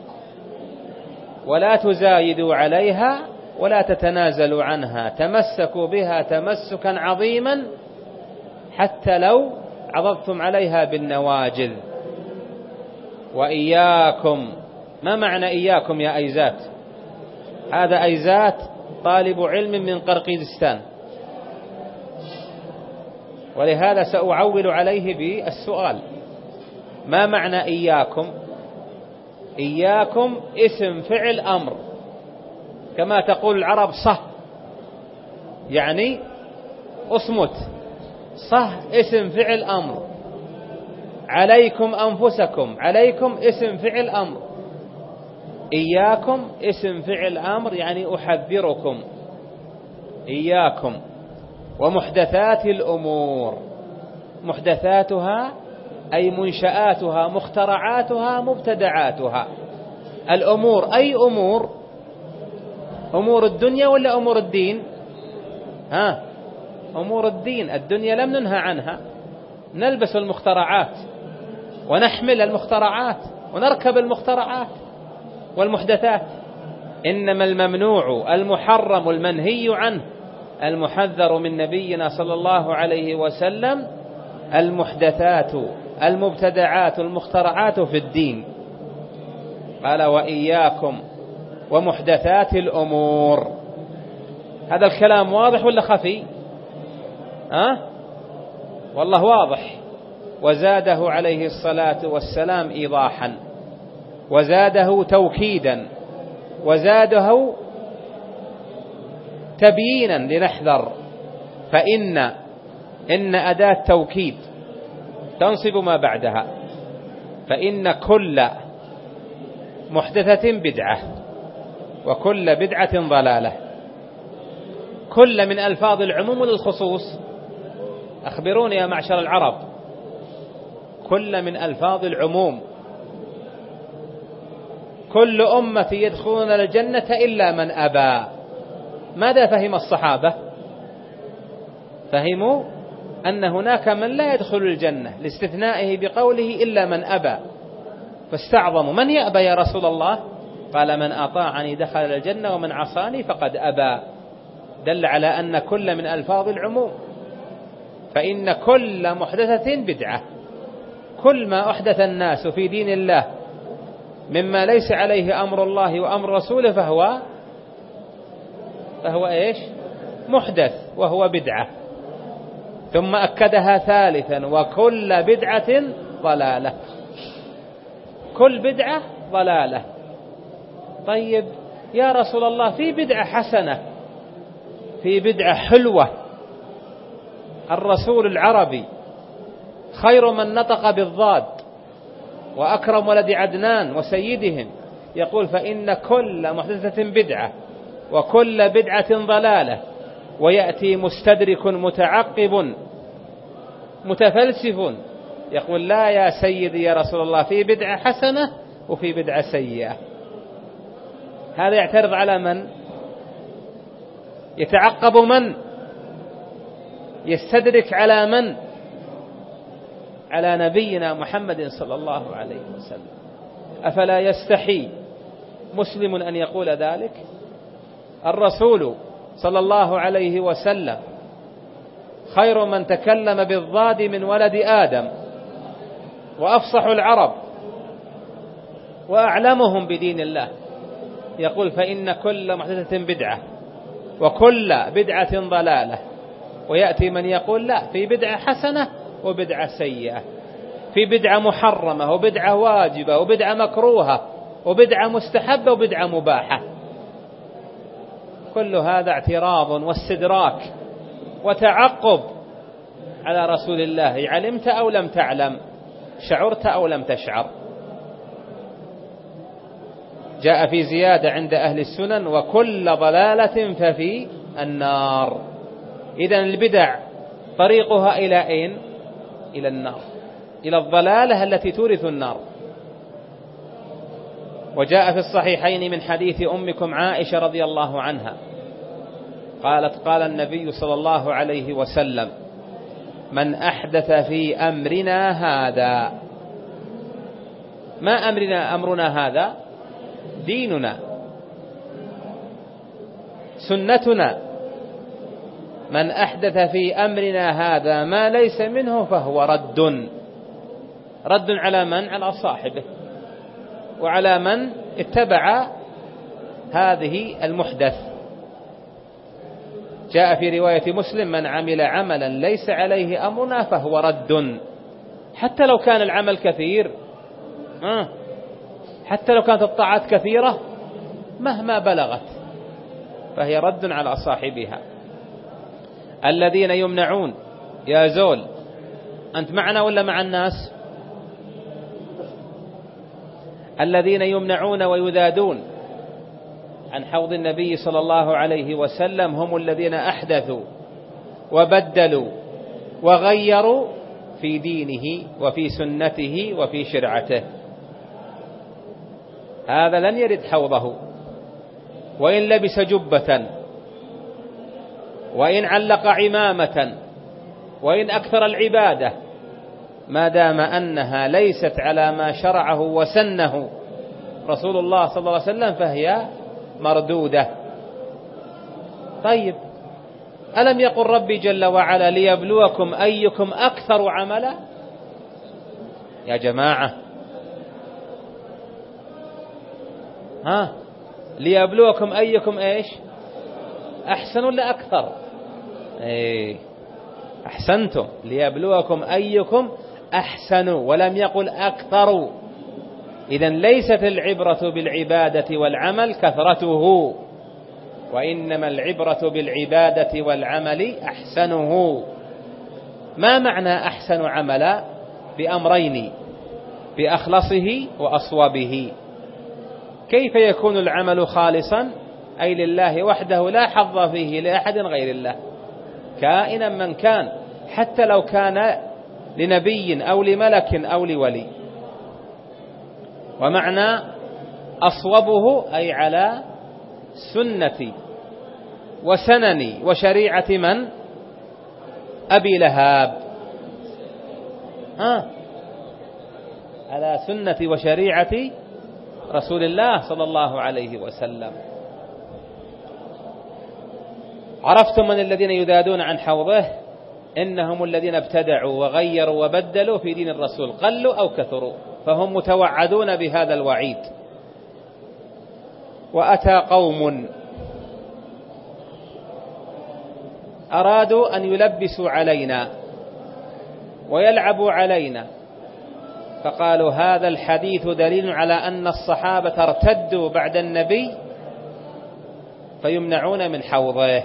ولا تزايدوا عليها ولا تتنازلوا عنها. تمسكوا بها تمسكا عظيما حتى لو عضضتم عليها بالنواجذ. وإياكم، ما معنى إياكم يا أيزات؟ هذا أيزات طالب علم من قرقيزستان، ولهذا سأعول عليه بالسؤال: ما معنى إياكم؟ إياكم اسم فعل أمر، كما تقول العرب صه، يعني أصمت. صه اسم فعل أمر. عليكم أنفسكم، عليكم اسم فعل أمر. إياكم اسم فعل أمر، يعني أحذركم. إياكم. ومحدثات الأمور، محدثاتها أي منشآتها، مخترعاتها، مبتدعاتها. الأمور أي أمور؟ أمور الدنيا ولا أمور الدين؟ ها، أمور الدين. الدنيا لم ننهى عنها، نلبس المخترعات ونحمل المخترعات ونركب المخترعات والمحدثات. إنما الممنوع المحرم المنهي عنه المحذر من نبينا صلى الله عليه وسلم المحدثات المبتدعات المخترعات في الدين. قال: وإياكم ومحدثات الأمور. هذا الكلام واضح ولا خفي؟ أه؟ والله واضح. وزاده عليه الصلاة والسلام إيضاحا، وزاده توكيدا، وزاده تبيينا لنحذر. فإن إن أداة توكيد تنصب ما بعدها. فإن كل محدثة بدعة وكل بدعة ضلالة. كل من ألفاظ العموم للخصوص. أخبروني يا معشر العرب، كل من ألفاظ العموم. كل أمة يدخلون الجنة إلا من أبى. ماذا فهم الصحابة؟ فهموا أن هناك من لا يدخل الجنة لاستثنائه بقوله إلا من أبى، فاستعظموا من يأبى يا رسول الله؟ قال من أطاعني دخل الجنة ومن عصاني فقد أبى، دل على أن كل من ألفاظ العموم. فإن كل محدثة بدعة، كل ما أحدث الناس في دين الله مما ليس عليه أمر الله وأمر رسوله فهو فهو إيش؟ محدث وهو بدعة. ثم أكدها ثالثا وكل بدعة ضلالة، كل بدعة ضلالة. طيب يا رسول الله في بدعة حسنة، في بدعة حلوة، الرسول العربي خير من نطق بالضاد وأكرم ولد عدنان وسيدهم يقول فإن كل محدثة بدعة وكل بدعة ضلالة، ويأتي مستدرك متعقب متفلسف يقول لا يا سيدي يا رسول الله في بدعة حسنة وفي بدعة سيئة. هذا يعترض على من؟ يتعقب من؟ يستدرك على من؟ على نبينا محمد صلى الله عليه وسلم. أفلا يستحي مسلم أن يقول ذلك؟ الرسول صلى الله عليه وسلم خير من تكلم بالضاد من ولد آدم، وأفصح العرب وأعلمهم بدين الله، يقول فإن كل محدثة بدعة وكل بدعة ضلالة. ويأتي من يقول لا، في بدعة حسنة وبدعة سيئة، في بدعة محرمة وبدعة واجبة وبدعة مكروهة وبدعة مستحبة وبدعة مباحة. كل هذا اعتراض واستدراك وتعقب على رسول الله، علمت أو لم تعلم، شعرت أو لم تشعر. جاء في زيادة عند أهل السنن وكل ضلالة ففي النار. إذن البدع طريقها إلى أين؟ إلى النار، إلى الضلالة التي تورث النار. وجاء في الصحيحين من حديث أمكم عائشة رضي الله عنها قالت قال النبي صلى الله عليه وسلم من أحدث في أمرنا هذا، ما أمرنا؟ أمرنا هذا ديننا سنتنا، من أحدث في أمرنا هذا ما ليس منه فهو رد. رد على من؟ على صاحبه وعلى من اتبع هذه المحدث. جاء في رواية مسلم من عمل عملا ليس عليه أمرنا فهو رد. حتى لو كان العمل كثير، حتى لو كانت الطاعات كثيرة، مهما بلغت فهي رد على صاحبها. الذين يمنعون، يا زول أنت معنا ولا مع الناس؟ الذين يمنعون ويذادون عن حوض النبي صلى الله عليه وسلم هم الذين أحدثوا وبدلوا وغيروا في دينه وفي سنته وفي شرعته. هذا لن يرد حوضه، وإن لبس جبة وإن علق عمامة وإن أكثر العبادة، ما دام أنها ليست على ما شرعه وسنه رسول الله صلى الله عليه وسلم فهي مردودة. طيب ألم يقل ربي جل وعلا ليبلوكم أيكم أكثر عملا؟ يا جماعة ها، ليبلوكم أيكم إيش؟ أحسن ولا أكثر؟ إيه أحسنتم، ليبلوكم أيكم أحسن، ولم يقل أكثر. إذن ليست العبرة بالعبادة والعمل كثرته، وإنما العبرة بالعبادة والعمل أحسنه. ما معنى أحسن عملا؟ بأمرين، بأخلصه وأصوبه. كيف يكون العمل خالصا؟ أي لله وحده لا حظ فيه لأحد غير الله، كائنا من كان، حتى لو كان لنبي أو لملك أو لولي. ومعنى أصوبه أي على سنة وسنن وشريعة من؟ أبي لهاب. ها على سنة وشريعة رسول الله صلى الله عليه وسلم. عرفتم من الذين يذادون عن حوضه؟ إنهم الذين ابتدعوا وغيروا وبدلوا في دين الرسول، قلوا أو كثروا، فهم متوعدون بهذا الوعيد. وأتى قوم أرادوا أن يلبسوا علينا ويلعبوا علينا، فقالوا هذا الحديث دليل على أن الصحابة ارتدوا بعد النبي فيمنعون من حوضه.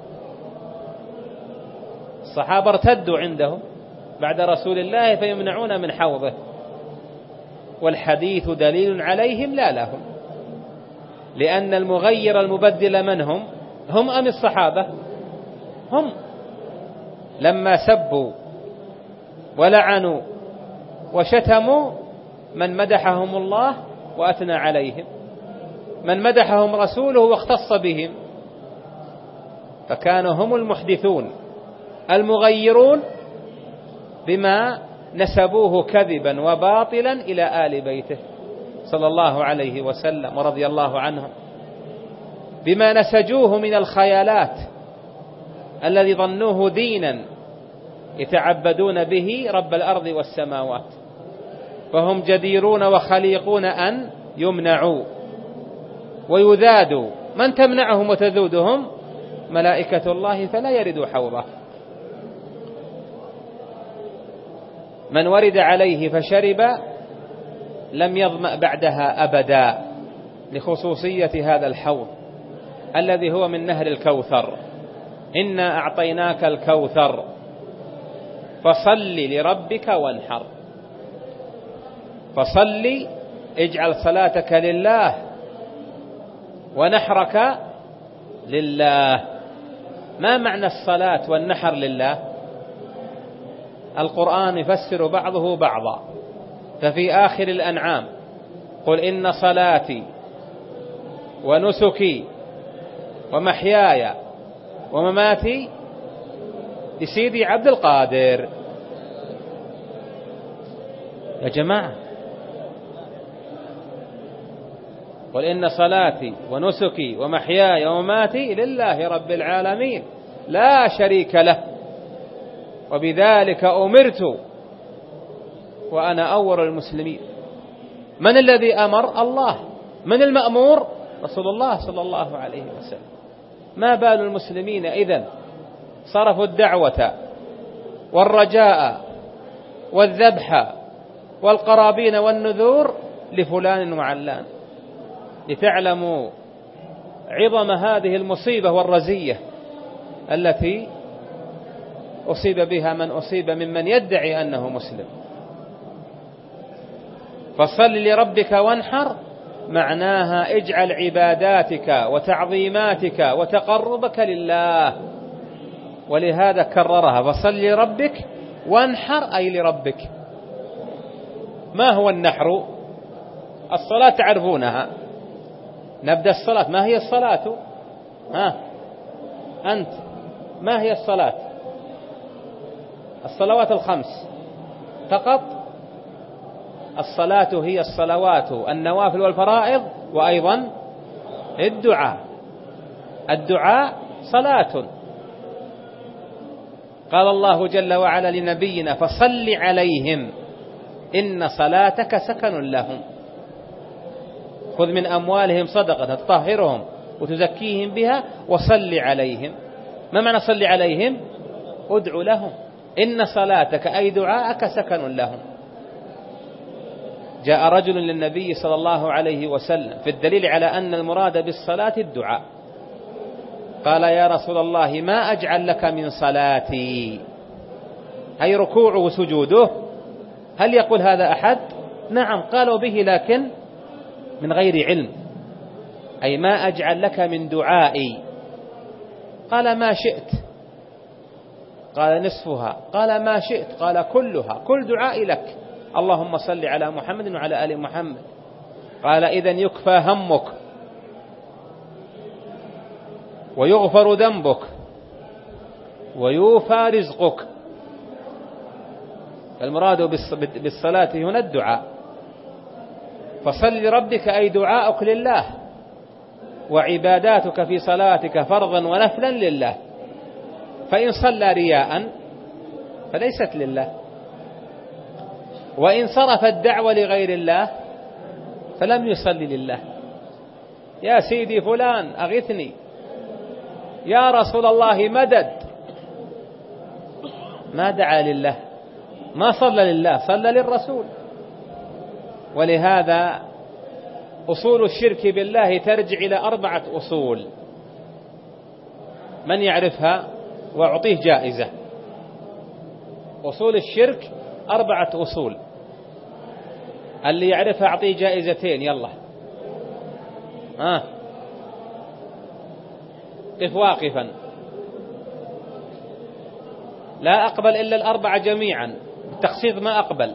الصحابة ارتدوا عندهم بعد رسول الله فيمنعون من حوضه، والحديث دليل عليهم لا لهم، لأن المغير المبدل من هم؟ هم أم الصحابة؟ هم، لما سبوا ولعنوا وشتموا من مدحهم الله وأثنى عليهم، من مدحهم رسوله واختص بهم، فكانوا هم المحدثون المغيرون بما نسبوه كذبا وباطلا إلى آل بيته صلى الله عليه وسلم ورضي الله عنهم، بما نسجوه من الخيالات الذي ظنوه دينا يتعبدون به رب الأرض والسماوات، فهم جديرون وخليقون أن يمنعوا ويذادوا. من تمنعهم وتذودهم؟ ملائكة الله فلا يردوا حوضه. من ورد عليه فشرب لم يظمأ بعدها أبدا، لخصوصية هذا الحوض الذي هو من نهر الكوثر. إنا أعطيناك الكوثر فصل لربك وانحر. فصل، اجعل صلاتك لله، ونحرك لله. ما معنى الصلاة والنحر لله؟ القرآن يفسر بعضه بعضا، ففي آخر الأنعام قل إن صلاتي ونسكي ومحياي ومماتي لسيدي عبد القادر. يا جماعة، قل إن صلاتي ونسكي ومحياي ومماتي لله رب العالمين لا شريك له وبذلك أمرت وأنا أول المسلمين. من الذي أمر؟ الله. من المأمور؟ رسول الله صلى الله عليه وسلم. ما بال المسلمين إذن صرفوا الدعوة والرجاء والذبح والقرابين والنذور لفلان وعلان، لتعلموا عظم هذه المصيبة والرزية التي أصيب بها من أصيب ممن يدعي أنه مسلم. فصل لربك وانحر معناها اجعل عباداتك وتعظيماتك وتقربك لله، ولهذا كررها فصل لربك وانحر أي لربك. ما هو النحر؟ الصلاة تعرفونها. نبدأ الصلاة. ما هي الصلاة؟ ها أنت، ما هي الصلاة؟ الصلوات الخمس فقط؟ الصلاة هي الصلوات النوافل والفرائض، وأيضا الدعاء. الدعاء صلاة. قال الله جل وعلا لنبينا فصل عليهم إن صلاتك سكن لهم. خذ من أموالهم صدقة تطهرهم وتزكيهم بها وصل عليهم. ما معنى صل عليهم؟ ادع لهم. إن صلاتك أي دعاءك سكن لهم. جاء رجل للنبي صلى الله عليه وسلم في الدليل على أن المراد بالصلاة الدعاء، قال يا رسول الله ما أجعل لك من صلاتي، أي ركوعه وسجوده؟ هل يقول هذا أحد؟ نعم قالوا به، لكن من غير علم. أي ما أجعل لك من دعائي. قال ما شئت. قال نصفها. قال ما شئت. قال كلها، كل دعائي لك، اللهم صل على محمد وعلى آل محمد. قال إذن يكفى همك ويغفر ذنبك ويوفى رزقك. المراد بالصلاة هنا الدعاء، فصل لربك أي دعاءك لله، وعباداتك في صلاتك فرضا ونفلا لله. فإن صلى رياء فليست لله، وإن صرف الدعوة لغير الله فلم يصلي لله. يا سيدي فلان أغثني، يا رسول الله مدد، ما دعا لله، ما صلى لله، صلى للرسول. ولهذا أصول الشرك بالله ترجع إلى أربعة أصول، من يعرفها وأعطيه جائزة. أصول الشرك أربعة أصول، اللي يعرفها أعطيه جائزتين. يلا ها، قف واقفا، لا أقبل إلا الأربعة جميعا، بالتخصيص ما أقبل.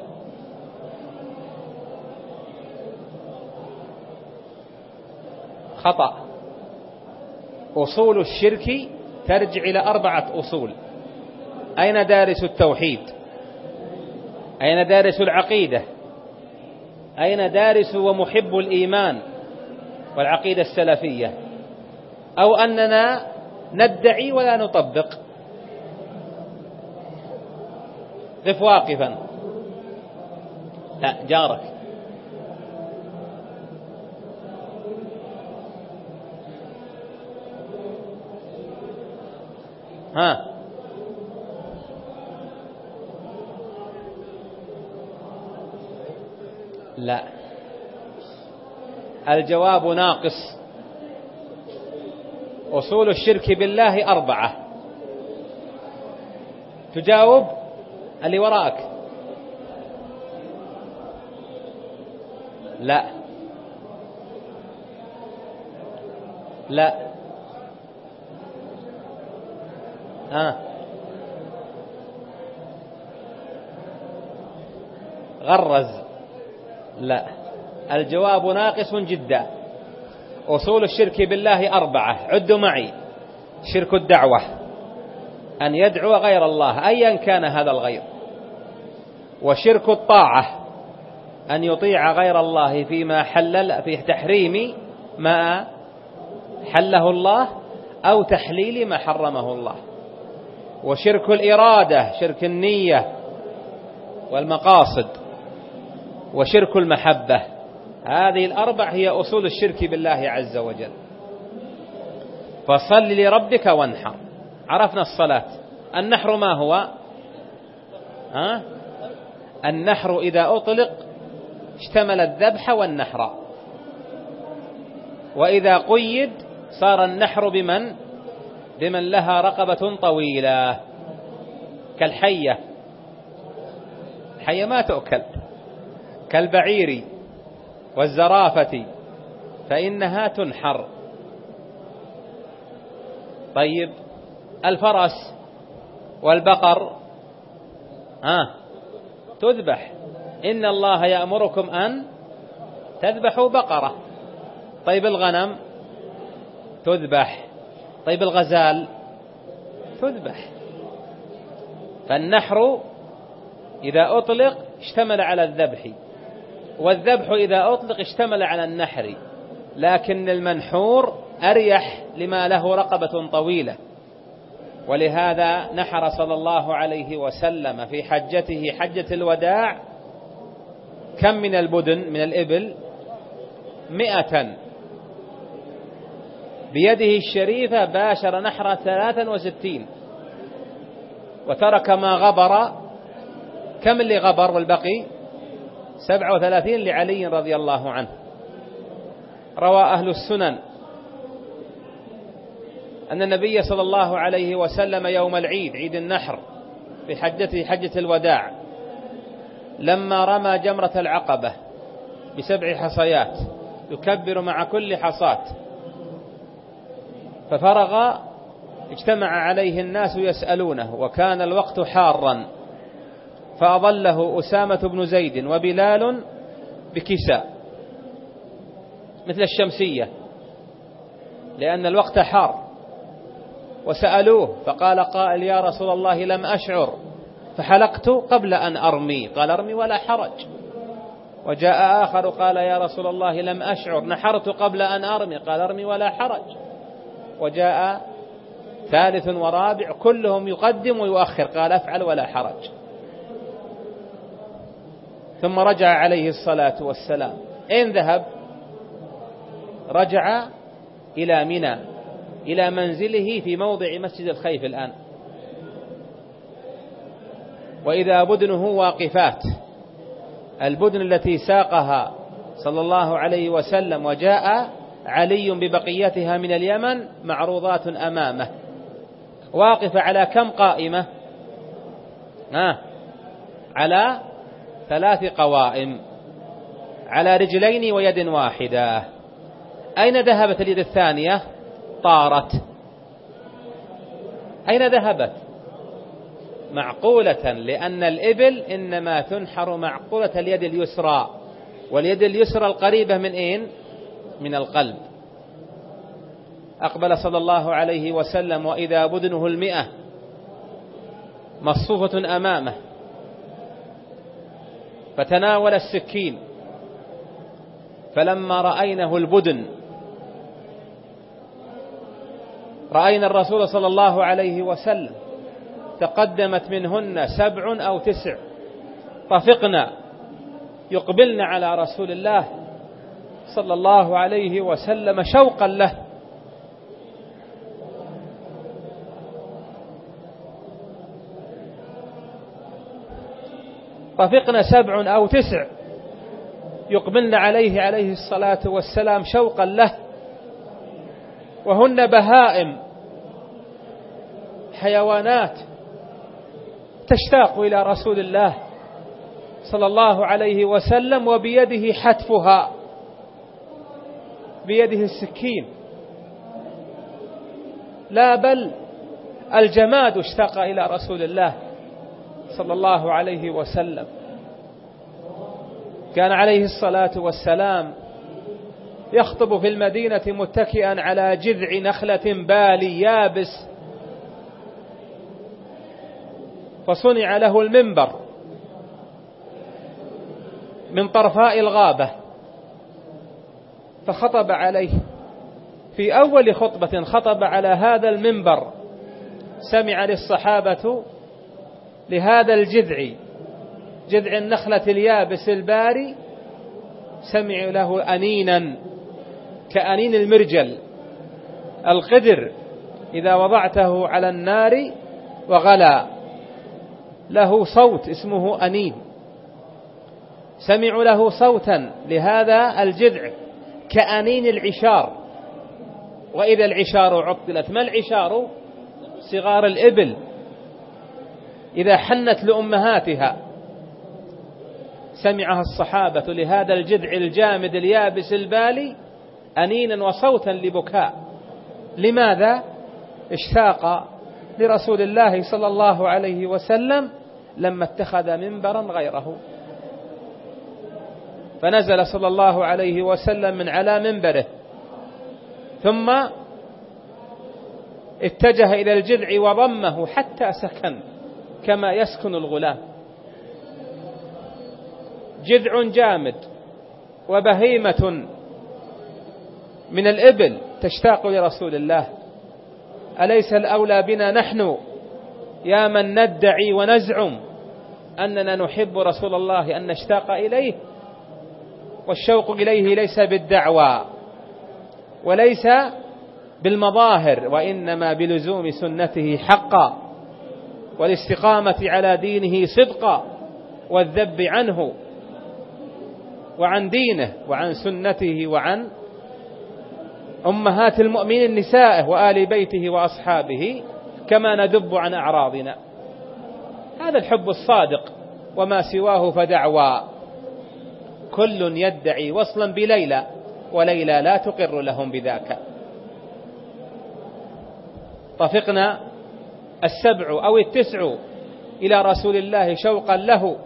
خطأ. أصول الشرك ترجع إلى أربعة أصول. أين دارس التوحيد؟ أين دارس العقيدة؟ أين دارس ومحب الإيمان والعقيدة السلفية؟ أو أننا ندعي ولا نطبق؟ قف واقفا، لا جارك. ها، لا، الجواب ناقص. أصول الشرك بالله أربعة. تجاوب اللي وراك. لا لا آه. غرز. لا، الجواب ناقص جدا. أصول الشرك بالله أربعة، عدوا معي. شرك الدعوة، أن يدعو غير الله أيا كان هذا الغير. وشرك الطاعة، أن يطيع غير الله فيما حلل، في تحريم ما حله الله أو تحليل ما حرمه الله. وشرك الإرادة، شرك النية والمقاصد. وشرك المحبة. هذه الأربع هي أصول الشرك بالله عز وجل. فصل لربك وانحر. عرفنا الصلاة. النحر ما هو؟ ها؟ النحر إذا أطلق اشتمل الذبح والنحر، وإذا قيد صار النحر بمن؟ بمن لها رقبة طويلة كالحية. الحية ما تؤكل. كالبعير والزرافة فإنها تنحر. طيب الفرس والبقر آه تذبح. إن الله يأمركم أن تذبحوا بقرة. طيب الغنم تذبح. طيب الغزال تذبح. فالنحر إذا أطلق اشتمل على الذبح، والذبح إذا أطلق اشتمل على النحر، لكن المنحور أريح لما له رقبة طويلة. ولهذا نحر صلى الله عليه وسلم في حجته حجة الوداع كم من البدن من الإبل؟ مئة. بيده الشريفة باشر نحر ثلاثا وستين، وترك ما غبر. كم اللي غبر والبقي؟ سبعة وثلاثين لعلي رضي الله عنه. روى أهل السنن أن النبي صلى الله عليه وسلم يوم العيد، عيد النحر، في حجته حجة الوداع، لما رمى جمرة العقبة بسبع حصيات يكبر مع كل حصاة، ففرغ اجتمع عليه الناس يسألونه، وكان الوقت حارا، فأظله أسامة بن زيد وبلال بكساء مثل الشمسية، لأن الوقت حار. وسألوه فقال قائل يا رسول الله لم أشعر فحلقت قبل أن أرمي، قال ارمي ولا حرج. وجاء آخر قال يا رسول الله لم أشعر نحرت قبل أن أرمي، قال ارمي ولا حرج. وجاء ثالث ورابع كلهم يقدم ويؤخر، قال افعل ولا حرج. ثم رجع عليه الصلاة والسلام. أين ذهب؟ رجع إلى منى، إلى منزله في موضع مسجد الخيف الآن، وإذا بدنه واقفات، البدن التي ساقها صلى الله عليه وسلم وجاء علي ببقيتها من اليمن معروضات أمامه، واقفة على كم قائمة؟ آه على ثلاث قوائم، على رجلين ويد واحدة. أين ذهبت اليد الثانية؟ طارت. أين ذهبت؟ معقولة، لأن الإبل إنما تنحر معقولة اليد اليسرى، واليد اليسرى القريبة من أين؟ من القلب. أقبل صلى الله عليه وسلم وإذا بدنه المئة مصفوفة أمامه، فتناول السكين، فلما رأينه البدن رأينا الرسول صلى الله عليه وسلم تقدمت منهن سبع أو تسع، طفقنا يقبلن على رسول الله صلى الله عليه وسلم شوقا له. طفقنا سبع أو تسع يقبلن عليه عليه الصلاة والسلام شوقا له، وهن بهائم حيوانات تشتاق إلى رسول الله صلى الله عليه وسلم، وبيده حتفها، بيده السكين، لا بل الجماد اشتاق إلى رسول الله صلى الله عليه وسلم. كان عليه الصلاة والسلام يخطب في المدينة متكئا على جذع نخلة بالي يابس، فصنع له المنبر من طرفاء الغابة، فخطب عليه. في أول خطبة خطب على هذا المنبر سمع للصحابة لهذا الجذع، جذع النخلة اليابس الباري، سمعوا له أنينا كأنين المرجل القدر إذا وضعته على النار وغلى، له صوت اسمه أنين. سمعوا له صوتا لهذا الجذع كأنين العشار، وإذا العشار عطلت. ما العشار؟ صغار الإبل إذا حنت لأمهاتها. سمعها الصحابة لهذا الجذع الجامد اليابس البالي أنينا وصوتا لبكاء. لماذا؟ اشتاق لرسول الله صلى الله عليه وسلم لما اتخذ منبرا غيره، فنزل صلى الله عليه وسلم من على منبره، ثم اتجه إلى الجذع وضمه حتى سكن كما يسكن الغلام. جذع جامد وبهيمة من الإبل تشتاق لرسول الله. أليس الأولى بنا نحن يا من ندعي ونزعم أننا نحب رسول الله أن نشتاق إليه؟ والشوق إليه ليس بالدعوى وليس بالمظاهر، وإنما بلزوم سنته حقا، والاستقامة على دينه صدقا، والذب عنه وعن دينه وعن سنته وعن أمهات المؤمنين نسائه وآل بيته وأصحابه، كما ندب عن أعراضنا. هذا الحب الصادق، وما سواه فدعوى. كل يدعي وصلا بليلى وليلى لا تقر لهم بذاك. طفقنا السبع أو التسع إلى رسول الله شوقا له،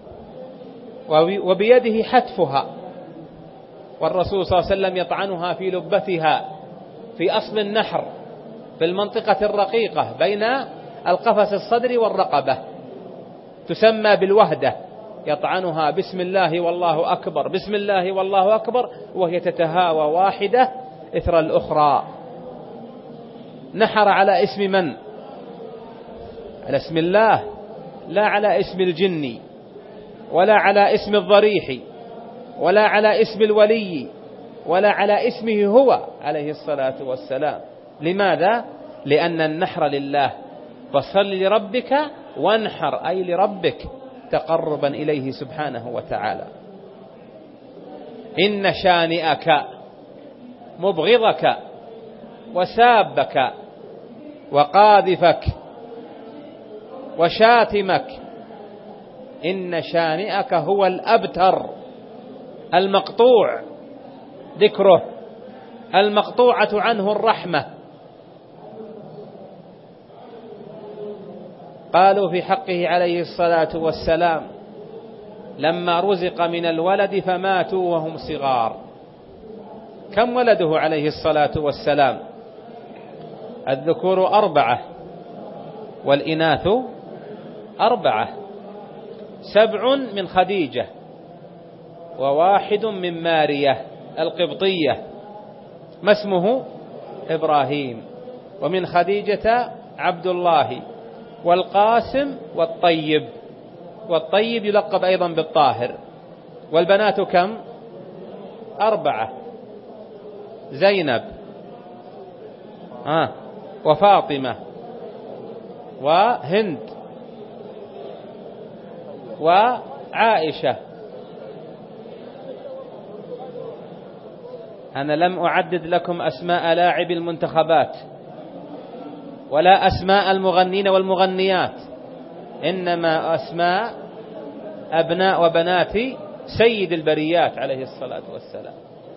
وبيده حتفها، والرسول صلى الله عليه وسلم يطعنها في لبتها في أصل النحر في المنطقة الرقيقة بين القفص الصدري والرقبة، تسمى بالوهدة، يطعنها بسم الله والله أكبر بسم الله والله أكبر، وهي تتهاوى واحدة إثر الأخرى. نحر على اسم من؟ على اسم الله، لا على اسم الجن، ولا على اسم الضريح، ولا على اسم الولي، ولا على اسمه هو عليه الصلاة والسلام. لماذا؟ لأن النحر لله، فصل لربك وانحر، أي لربك تقربا إليه سبحانه وتعالى. إن شانئك مبغضك وسابك وقاذفك وشاتمك، إن شانئك هو الأبتر، المقطوع ذكره، المقطوعة عنه الرحمة. قالوا في حقه عليه الصلاة والسلام لما رزق من الولد فماتوا وهم صغار. كم ولده عليه الصلاة والسلام؟ الذكور أربعة والإناث أربعة، سبع من خديجة وواحد من مارية القبطية ما اسمه؟ إبراهيم. ومن خديجة عبد الله والقاسم والطيب، والطيب يلقب أيضا بالطاهر. والبنات كم؟ أربعة، زينب آه وفاطمة وهند وعائشة. أنا لم أعدد لكم أسماء لاعب المنتخبات ولا أسماء المغنين والمغنيات، إنما أسماء أبناء وبنات سيد البريات عليه الصلاة والسلام: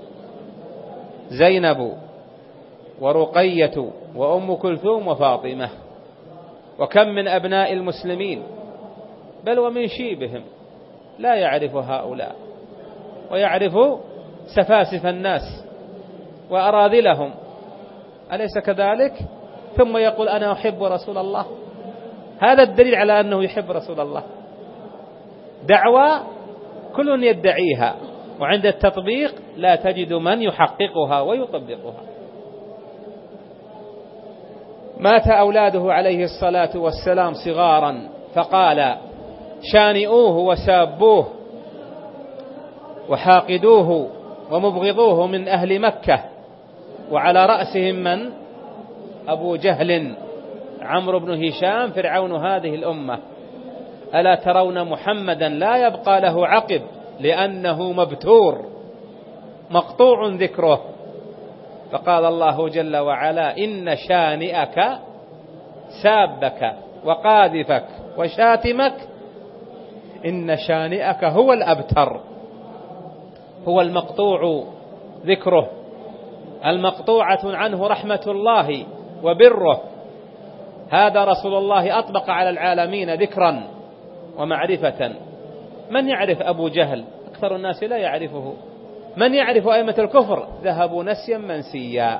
زينب ورقية وأم كلثوم وفاطمة. وكم من أبناء المسلمين بل ومن شيبهم لا يعرف هؤلاء، ويعرف سفاسف الناس وأراذلهم، أليس كذلك؟ ثم يقول أنا أحب رسول الله. هذا الدليل على أنه يحب رسول الله. دعوة كل يدعيها، وعند التطبيق لا تجد من يحققها ويطبقها. مات أولاده عليه الصلاة والسلام صغارا، فقال شانئوه وسابوه وحاقدوه ومبغضوه من أهل مكة، وعلى رأسهم من؟ أبو جهل، عمرو بن هشام، فرعون هذه الأمة. ألا ترون محمدا لا يبقى له عقب لأنه مبتور مقطوع ذكره. فقال الله جل وعلا إن شانئك سابك وقاذفك وشاتمك، إن شانئك هو الأبتر، هو المقطوع ذكره، المقطوعة عنه رحمة الله وبره. هذا رسول الله أطبق على العالمين ذكرا ومعرفة. من يعرف أبو جهل؟ أكثر الناس لا يعرفه. من يعرف أئمة الكفر؟ ذهبوا نسيا منسيا.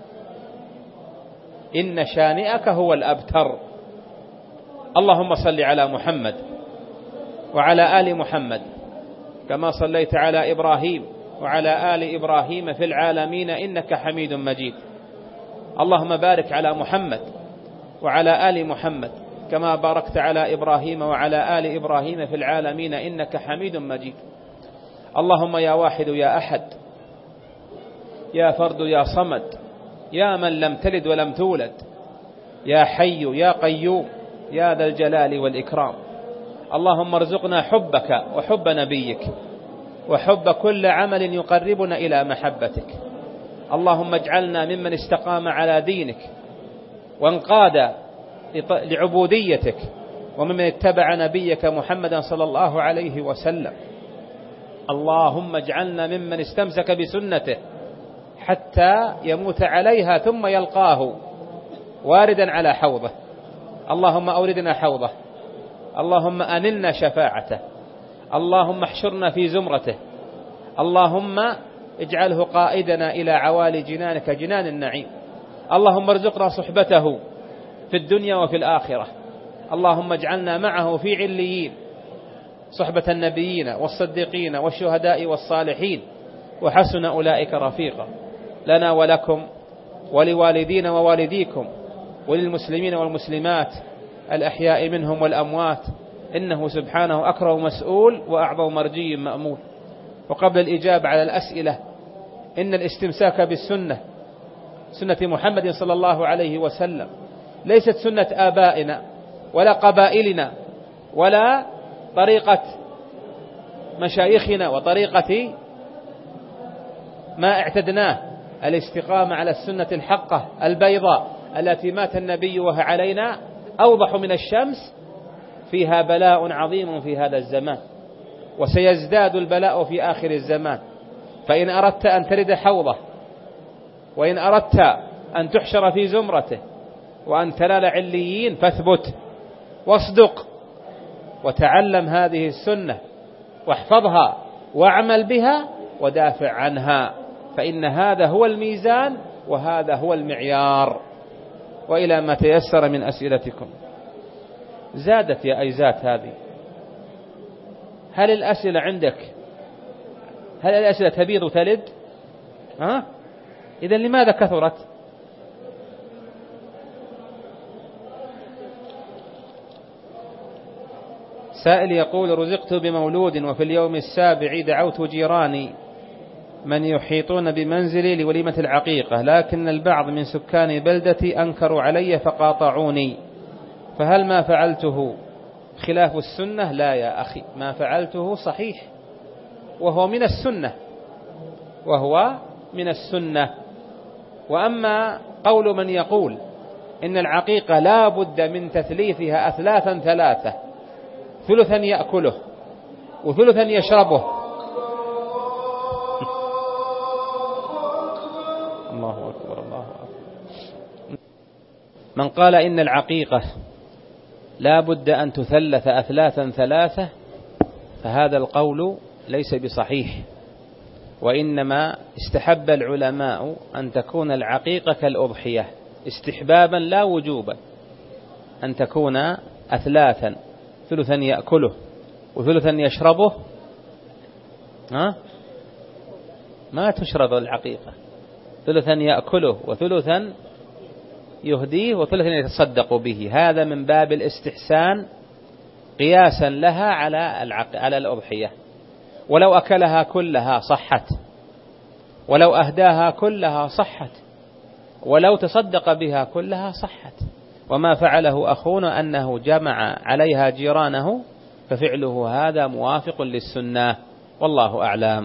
إن شانئك هو الأبتر. اللهم صل على محمد وعلى آل محمد كما صليت على إبراهيم وعلى آل إبراهيم في العالمين إنك حميد مجيد. اللهم بارك على محمد وعلى آل محمد كما باركت على إبراهيم وعلى آل إبراهيم في العالمين إنك حميد مجيد. اللهم يا واحد يا أحد، يا فرد يا صمد، يا من لم تلد ولم تولد، يا حي يا قيوم، يا ذا الجلال والإكرام. اللهم ارزقنا حبك وحب نبيك وحب كل عمل يقربنا إلى محبتك. اللهم اجعلنا ممن استقام على دينك وانقاد لعبوديتك، وممن اتبع نبيك محمدا صلى الله عليه وسلم. اللهم اجعلنا ممن استمسك بسنته حتى يموت عليها ثم يلقاه واردا على حوضه. اللهم أوردنا حوضه، اللهم أنلنا شفاعته، اللهم احشرنا في زمرته، اللهم اجعله قائدنا إلى عوالي جنانك جنان النعيم. اللهم ارزقنا صحبته في الدنيا وفي الآخرة. اللهم اجعلنا معه في عليين، صحبة النبيين والصديقين والشهداء والصالحين، وحسن أولئك رفيقا. لنا ولكم ولوالدينا ووالديكم وللمسلمين والمسلمات الأحياء منهم والأموات، إنه سبحانه أكرم مسؤول وأعظم مرجي مأمول. وقبل الإجابة على الأسئلة، إن الاستمساك بالسنة، سنة محمد صلى الله عليه وسلم، ليست سنة آبائنا ولا قبائلنا ولا طريقة مشايخنا وطريقة ما اعتدناه. الاستقامة على السنة الحقة البيضاء التي مات النبي وهي علينا أوضح من الشمس، فيها بلاء عظيم في هذا الزمان، وسيزداد البلاء في آخر الزمان. فإن أردت أن ترد حوضه، وإن أردت أن تحشر في زمرته، وأن تنال عليين، فاثبت واصدق وتعلم هذه السنة واحفظها واعمل بها ودافع عنها، فإن هذا هو الميزان وهذا هو المعيار. وإلى ما تيسر من أسئلتكم. زادت يا أيزات هذه. هل الأسئلة عندك، هل الأسئلة تبيض وتلد؟ ها؟ إذن لماذا كثرت؟ سائل يقول: رزقت بمولود وفي اليوم السابع دعوت جيراني من يحيطون بمنزلي لوليمة العقيقة، لكن البعض من سكان بلدتي أنكروا علي فقاطعوني، فهل ما فعلته خلاف السنة؟ لا يا أخي، ما فعلته صحيح، وهو من السنة، وهو من السنة. وأما قول من يقول إن العقيقة لا بد من تثليثها أثلاثا ثلاثة، ثلثا يأكله وثلثا يشربه. الله أكبر الله أكبر. من قال إن العقيقة لا بد أن تثلث أثلاثا ثلاثة، فهذا القول ليس بصحيح، وإنما استحب العلماء أن تكون العقيقة كالأضحية استحبابا لا وجوبا، أن تكون أثلاثا، ثلثا يأكله وثلثا يشربه. ها؟ ما تشرب العقيقة، ثلثا يأكله وثلثا يهديه وثلثا يتصدق به. هذا من باب الاستحسان قياسا لها على العق... على الأضحية. ولو أكلها كلها صحت، ولو أهداها كلها صحت، ولو تصدق بها كلها صحت. وما فعله أخونا أنه جمع عليها جيرانه، ففعله هذا موافق للسنة، والله أعلم.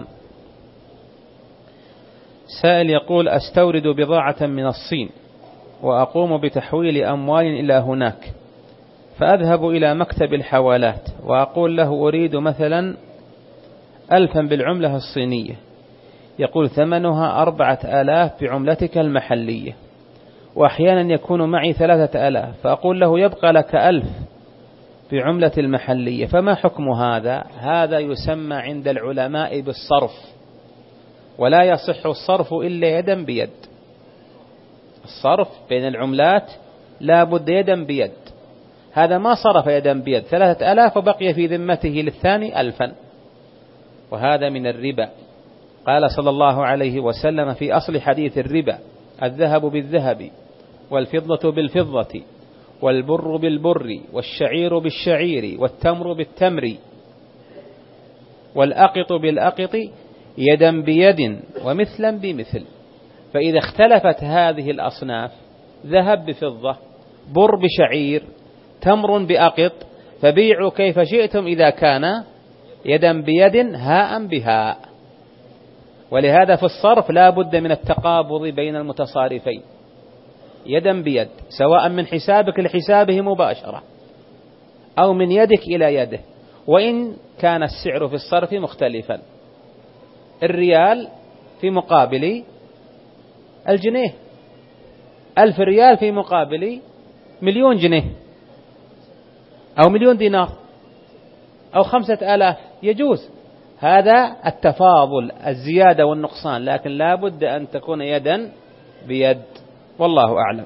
سائل يقول: أستورد بضاعة من الصين وأقوم بتحويل أموال إلى هناك، فأذهب إلى مكتب الحوالات وأقول له أريد مثلا ألفا بالعملة الصينية، يقول ثمنها أربعة آلاف بعملتك المحلية، وأحيانا يكون معي ثلاثة آلاف، فأقول له يبقى لك ألف بعملة المحلية، فما حكم هذا؟ هذا يسمى عند العلماء بالصرف، ولا يصح الصرف إلا يدا بيد. الصرف بين العملات لا بد يدا بيد. هذا ما صرف يدا بيد، ثلاثة آلاف وبقي في ذمته للثاني ألفا، وهذا من الربا. قال صلى الله عليه وسلم في أصل حديث الربا: الذهب بالذهب والفضة بالفضة والبر بالبر والشعير بالشعير والتمر بالتمر والأقط بالأقط يدا بيد ومثلا بمثل. فإذا اختلفت هذه الأصناف، ذهب بفضة، بر بشعير، تمر بأقط، فبيعوا كيف شئتم إذا كان يدا بيد هاء بهاء. ولهذا في الصرف لا بد من التقابض بين المتصارفين يدا بيد، سواء من حسابك لحسابه مباشرة أو من يدك إلى يده، وإن كان السعر في الصرف مختلفا. الريال في مقابل الجنيه، ألف ريال في مقابل مليون جنيه أو مليون دينار أو خمسة آلاف، يجوز هذا التفاضل، الزيادة والنقصان، لكن لا بد أن تكون يدا بيد. والله أعلم.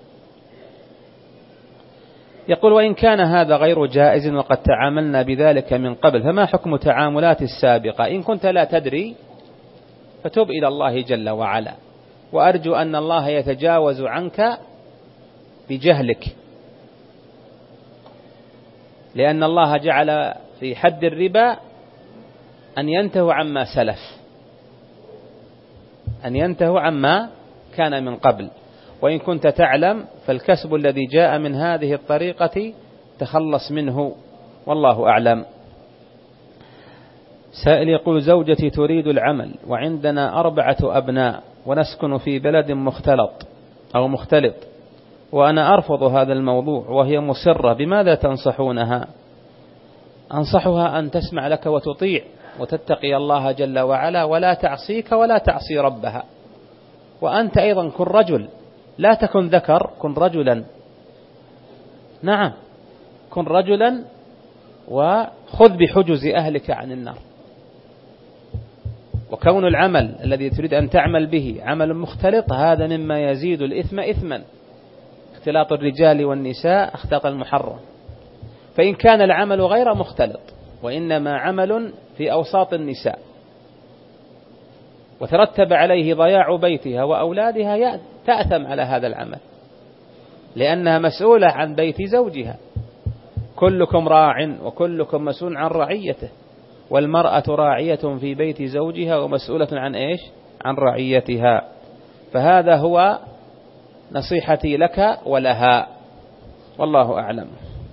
يقول: وإن كان هذا غير جائز وقد تعاملنا بذلك من قبل فما حكم تعاملات السابقة؟ إن كنت لا تدري فتب إلى الله جل وعلا، وأرجو أن الله يتجاوز عنك بجهلك، لأن الله جعل في حد الربا أن ينتهوا عما سلف، أن ينتهوا عما كان من قبل. وإن كنت تعلم فالكسب الذي جاء من هذه الطريقة تخلص منه، والله أعلم. سائل يقول: زوجتي تريد العمل وعندنا أربعة أبناء ونسكن في بلد مختلط أو مختلط، وأنا أرفض هذا الموضوع وهي مصرة، بماذا تنصحونها؟ أنصحها أن تسمع لك وتطيع وتتقي الله جل وعلا، ولا تعصيك ولا تعصي ربها. وأنت أيضا كن رجل، لا تكن ذكر، كن رجلا. نعم، كن رجلا وخذ بحجز أهلك عن النار. وكون العمل الذي تريد أن تعمل به عمل مختلط هذا مما يزيد الإثم إثما، اختلاط الرجال والنساء اختلاط المحرم. فإن كان العمل غير مختلط وإنما عمل في أوساط النساء وترتب عليه ضياع بيتها وأولادها تأثم على هذا العمل، لأنها مسؤولة عن بيت زوجها. كلكم راع وكلكم مسؤول عن رعيته، والمرأة راعية في بيت زوجها ومسؤولة عن إيش؟ عن رعيتها. فهذا هو نصيحتي لك ولها، والله أعلم.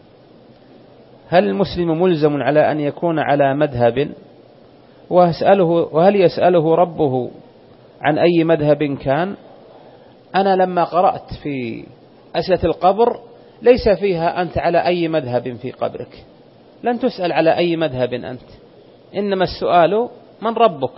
هل المسلم ملزم على أن يكون على مذهب وهسأله وهل يسأله ربه عن أي مذهب كان؟ أنا لما قرأت في أسئلة القبر ليس فيها أنت على أي مذهب في قبرك، لن تسأل على أي مذهب أنت، إنما السؤال من ربك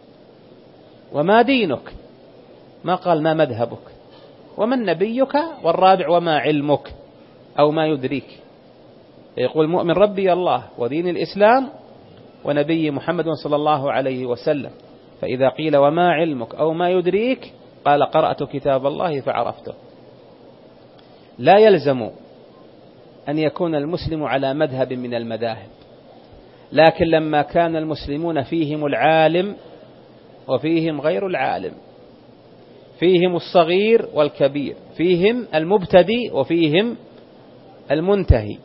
وما دينك، ما قال ما مذهبك، ومن نبيك، والرابع وما علمك أو ما يدريك. يقول المؤمن ربي الله ودين الإسلام ونبي محمد صلى الله عليه وسلم، فإذا قيل وما علمك أو ما يدريك قال قرأت كتاب الله فعرفته. لا يلزم أن يكون المسلم على مذهب من المذاهب، لكن لما كان المسلمون فيهم العالم وفيهم غير العالم، فيهم الصغير والكبير، فيهم المبتدئ وفيهم المنتهي،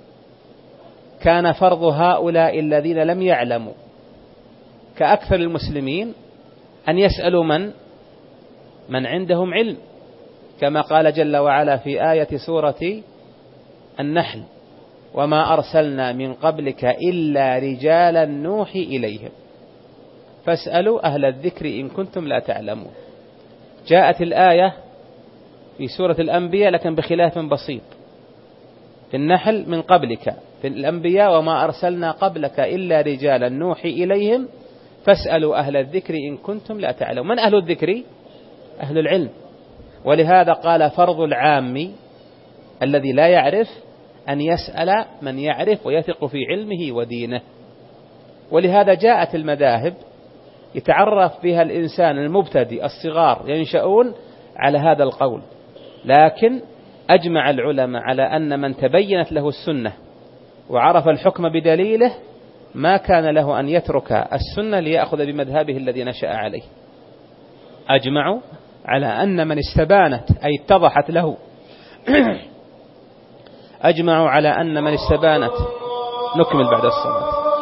كان فرض هؤلاء الذين لم يعلموا كأكثر المسلمين أن يسألوا من من عندهم علم، كما قال جل وعلا في آية سورة النحل: وما أرسلنا من قبلك إلا رجالا نوحي إليهم فاسألوا أهل الذكر إن كنتم لا تعلمون. جاءت الآية في سورة الأنبياء لكن بخلاف بسيط. في النحل من قبلك، في الأنبياء وما أرسلنا قبلك إلا رجالا نوحي إليهم فاسألوا أهل الذكر إن كنتم لا تعلمون. من أهل الذكر؟ أهل العلم. ولهذا قال فرض العام الذي لا يعرف أن يسأل من يعرف ويثق في علمه ودينه. ولهذا جاءت المذاهب يتعرف بها الإنسان المبتدئ الصغار ينشؤون على هذا القول، لكن أجمع العلماء على أن من تبينت له السنة وعرف الحكم بدليله ما كان له أن يترك السنة ليأخذ بمذهبه الذي نشأ عليه. أجمعوا على أن من استبانت أي اتضحت له أجمعوا على أن من استبانت نكمل بعد الصلاة.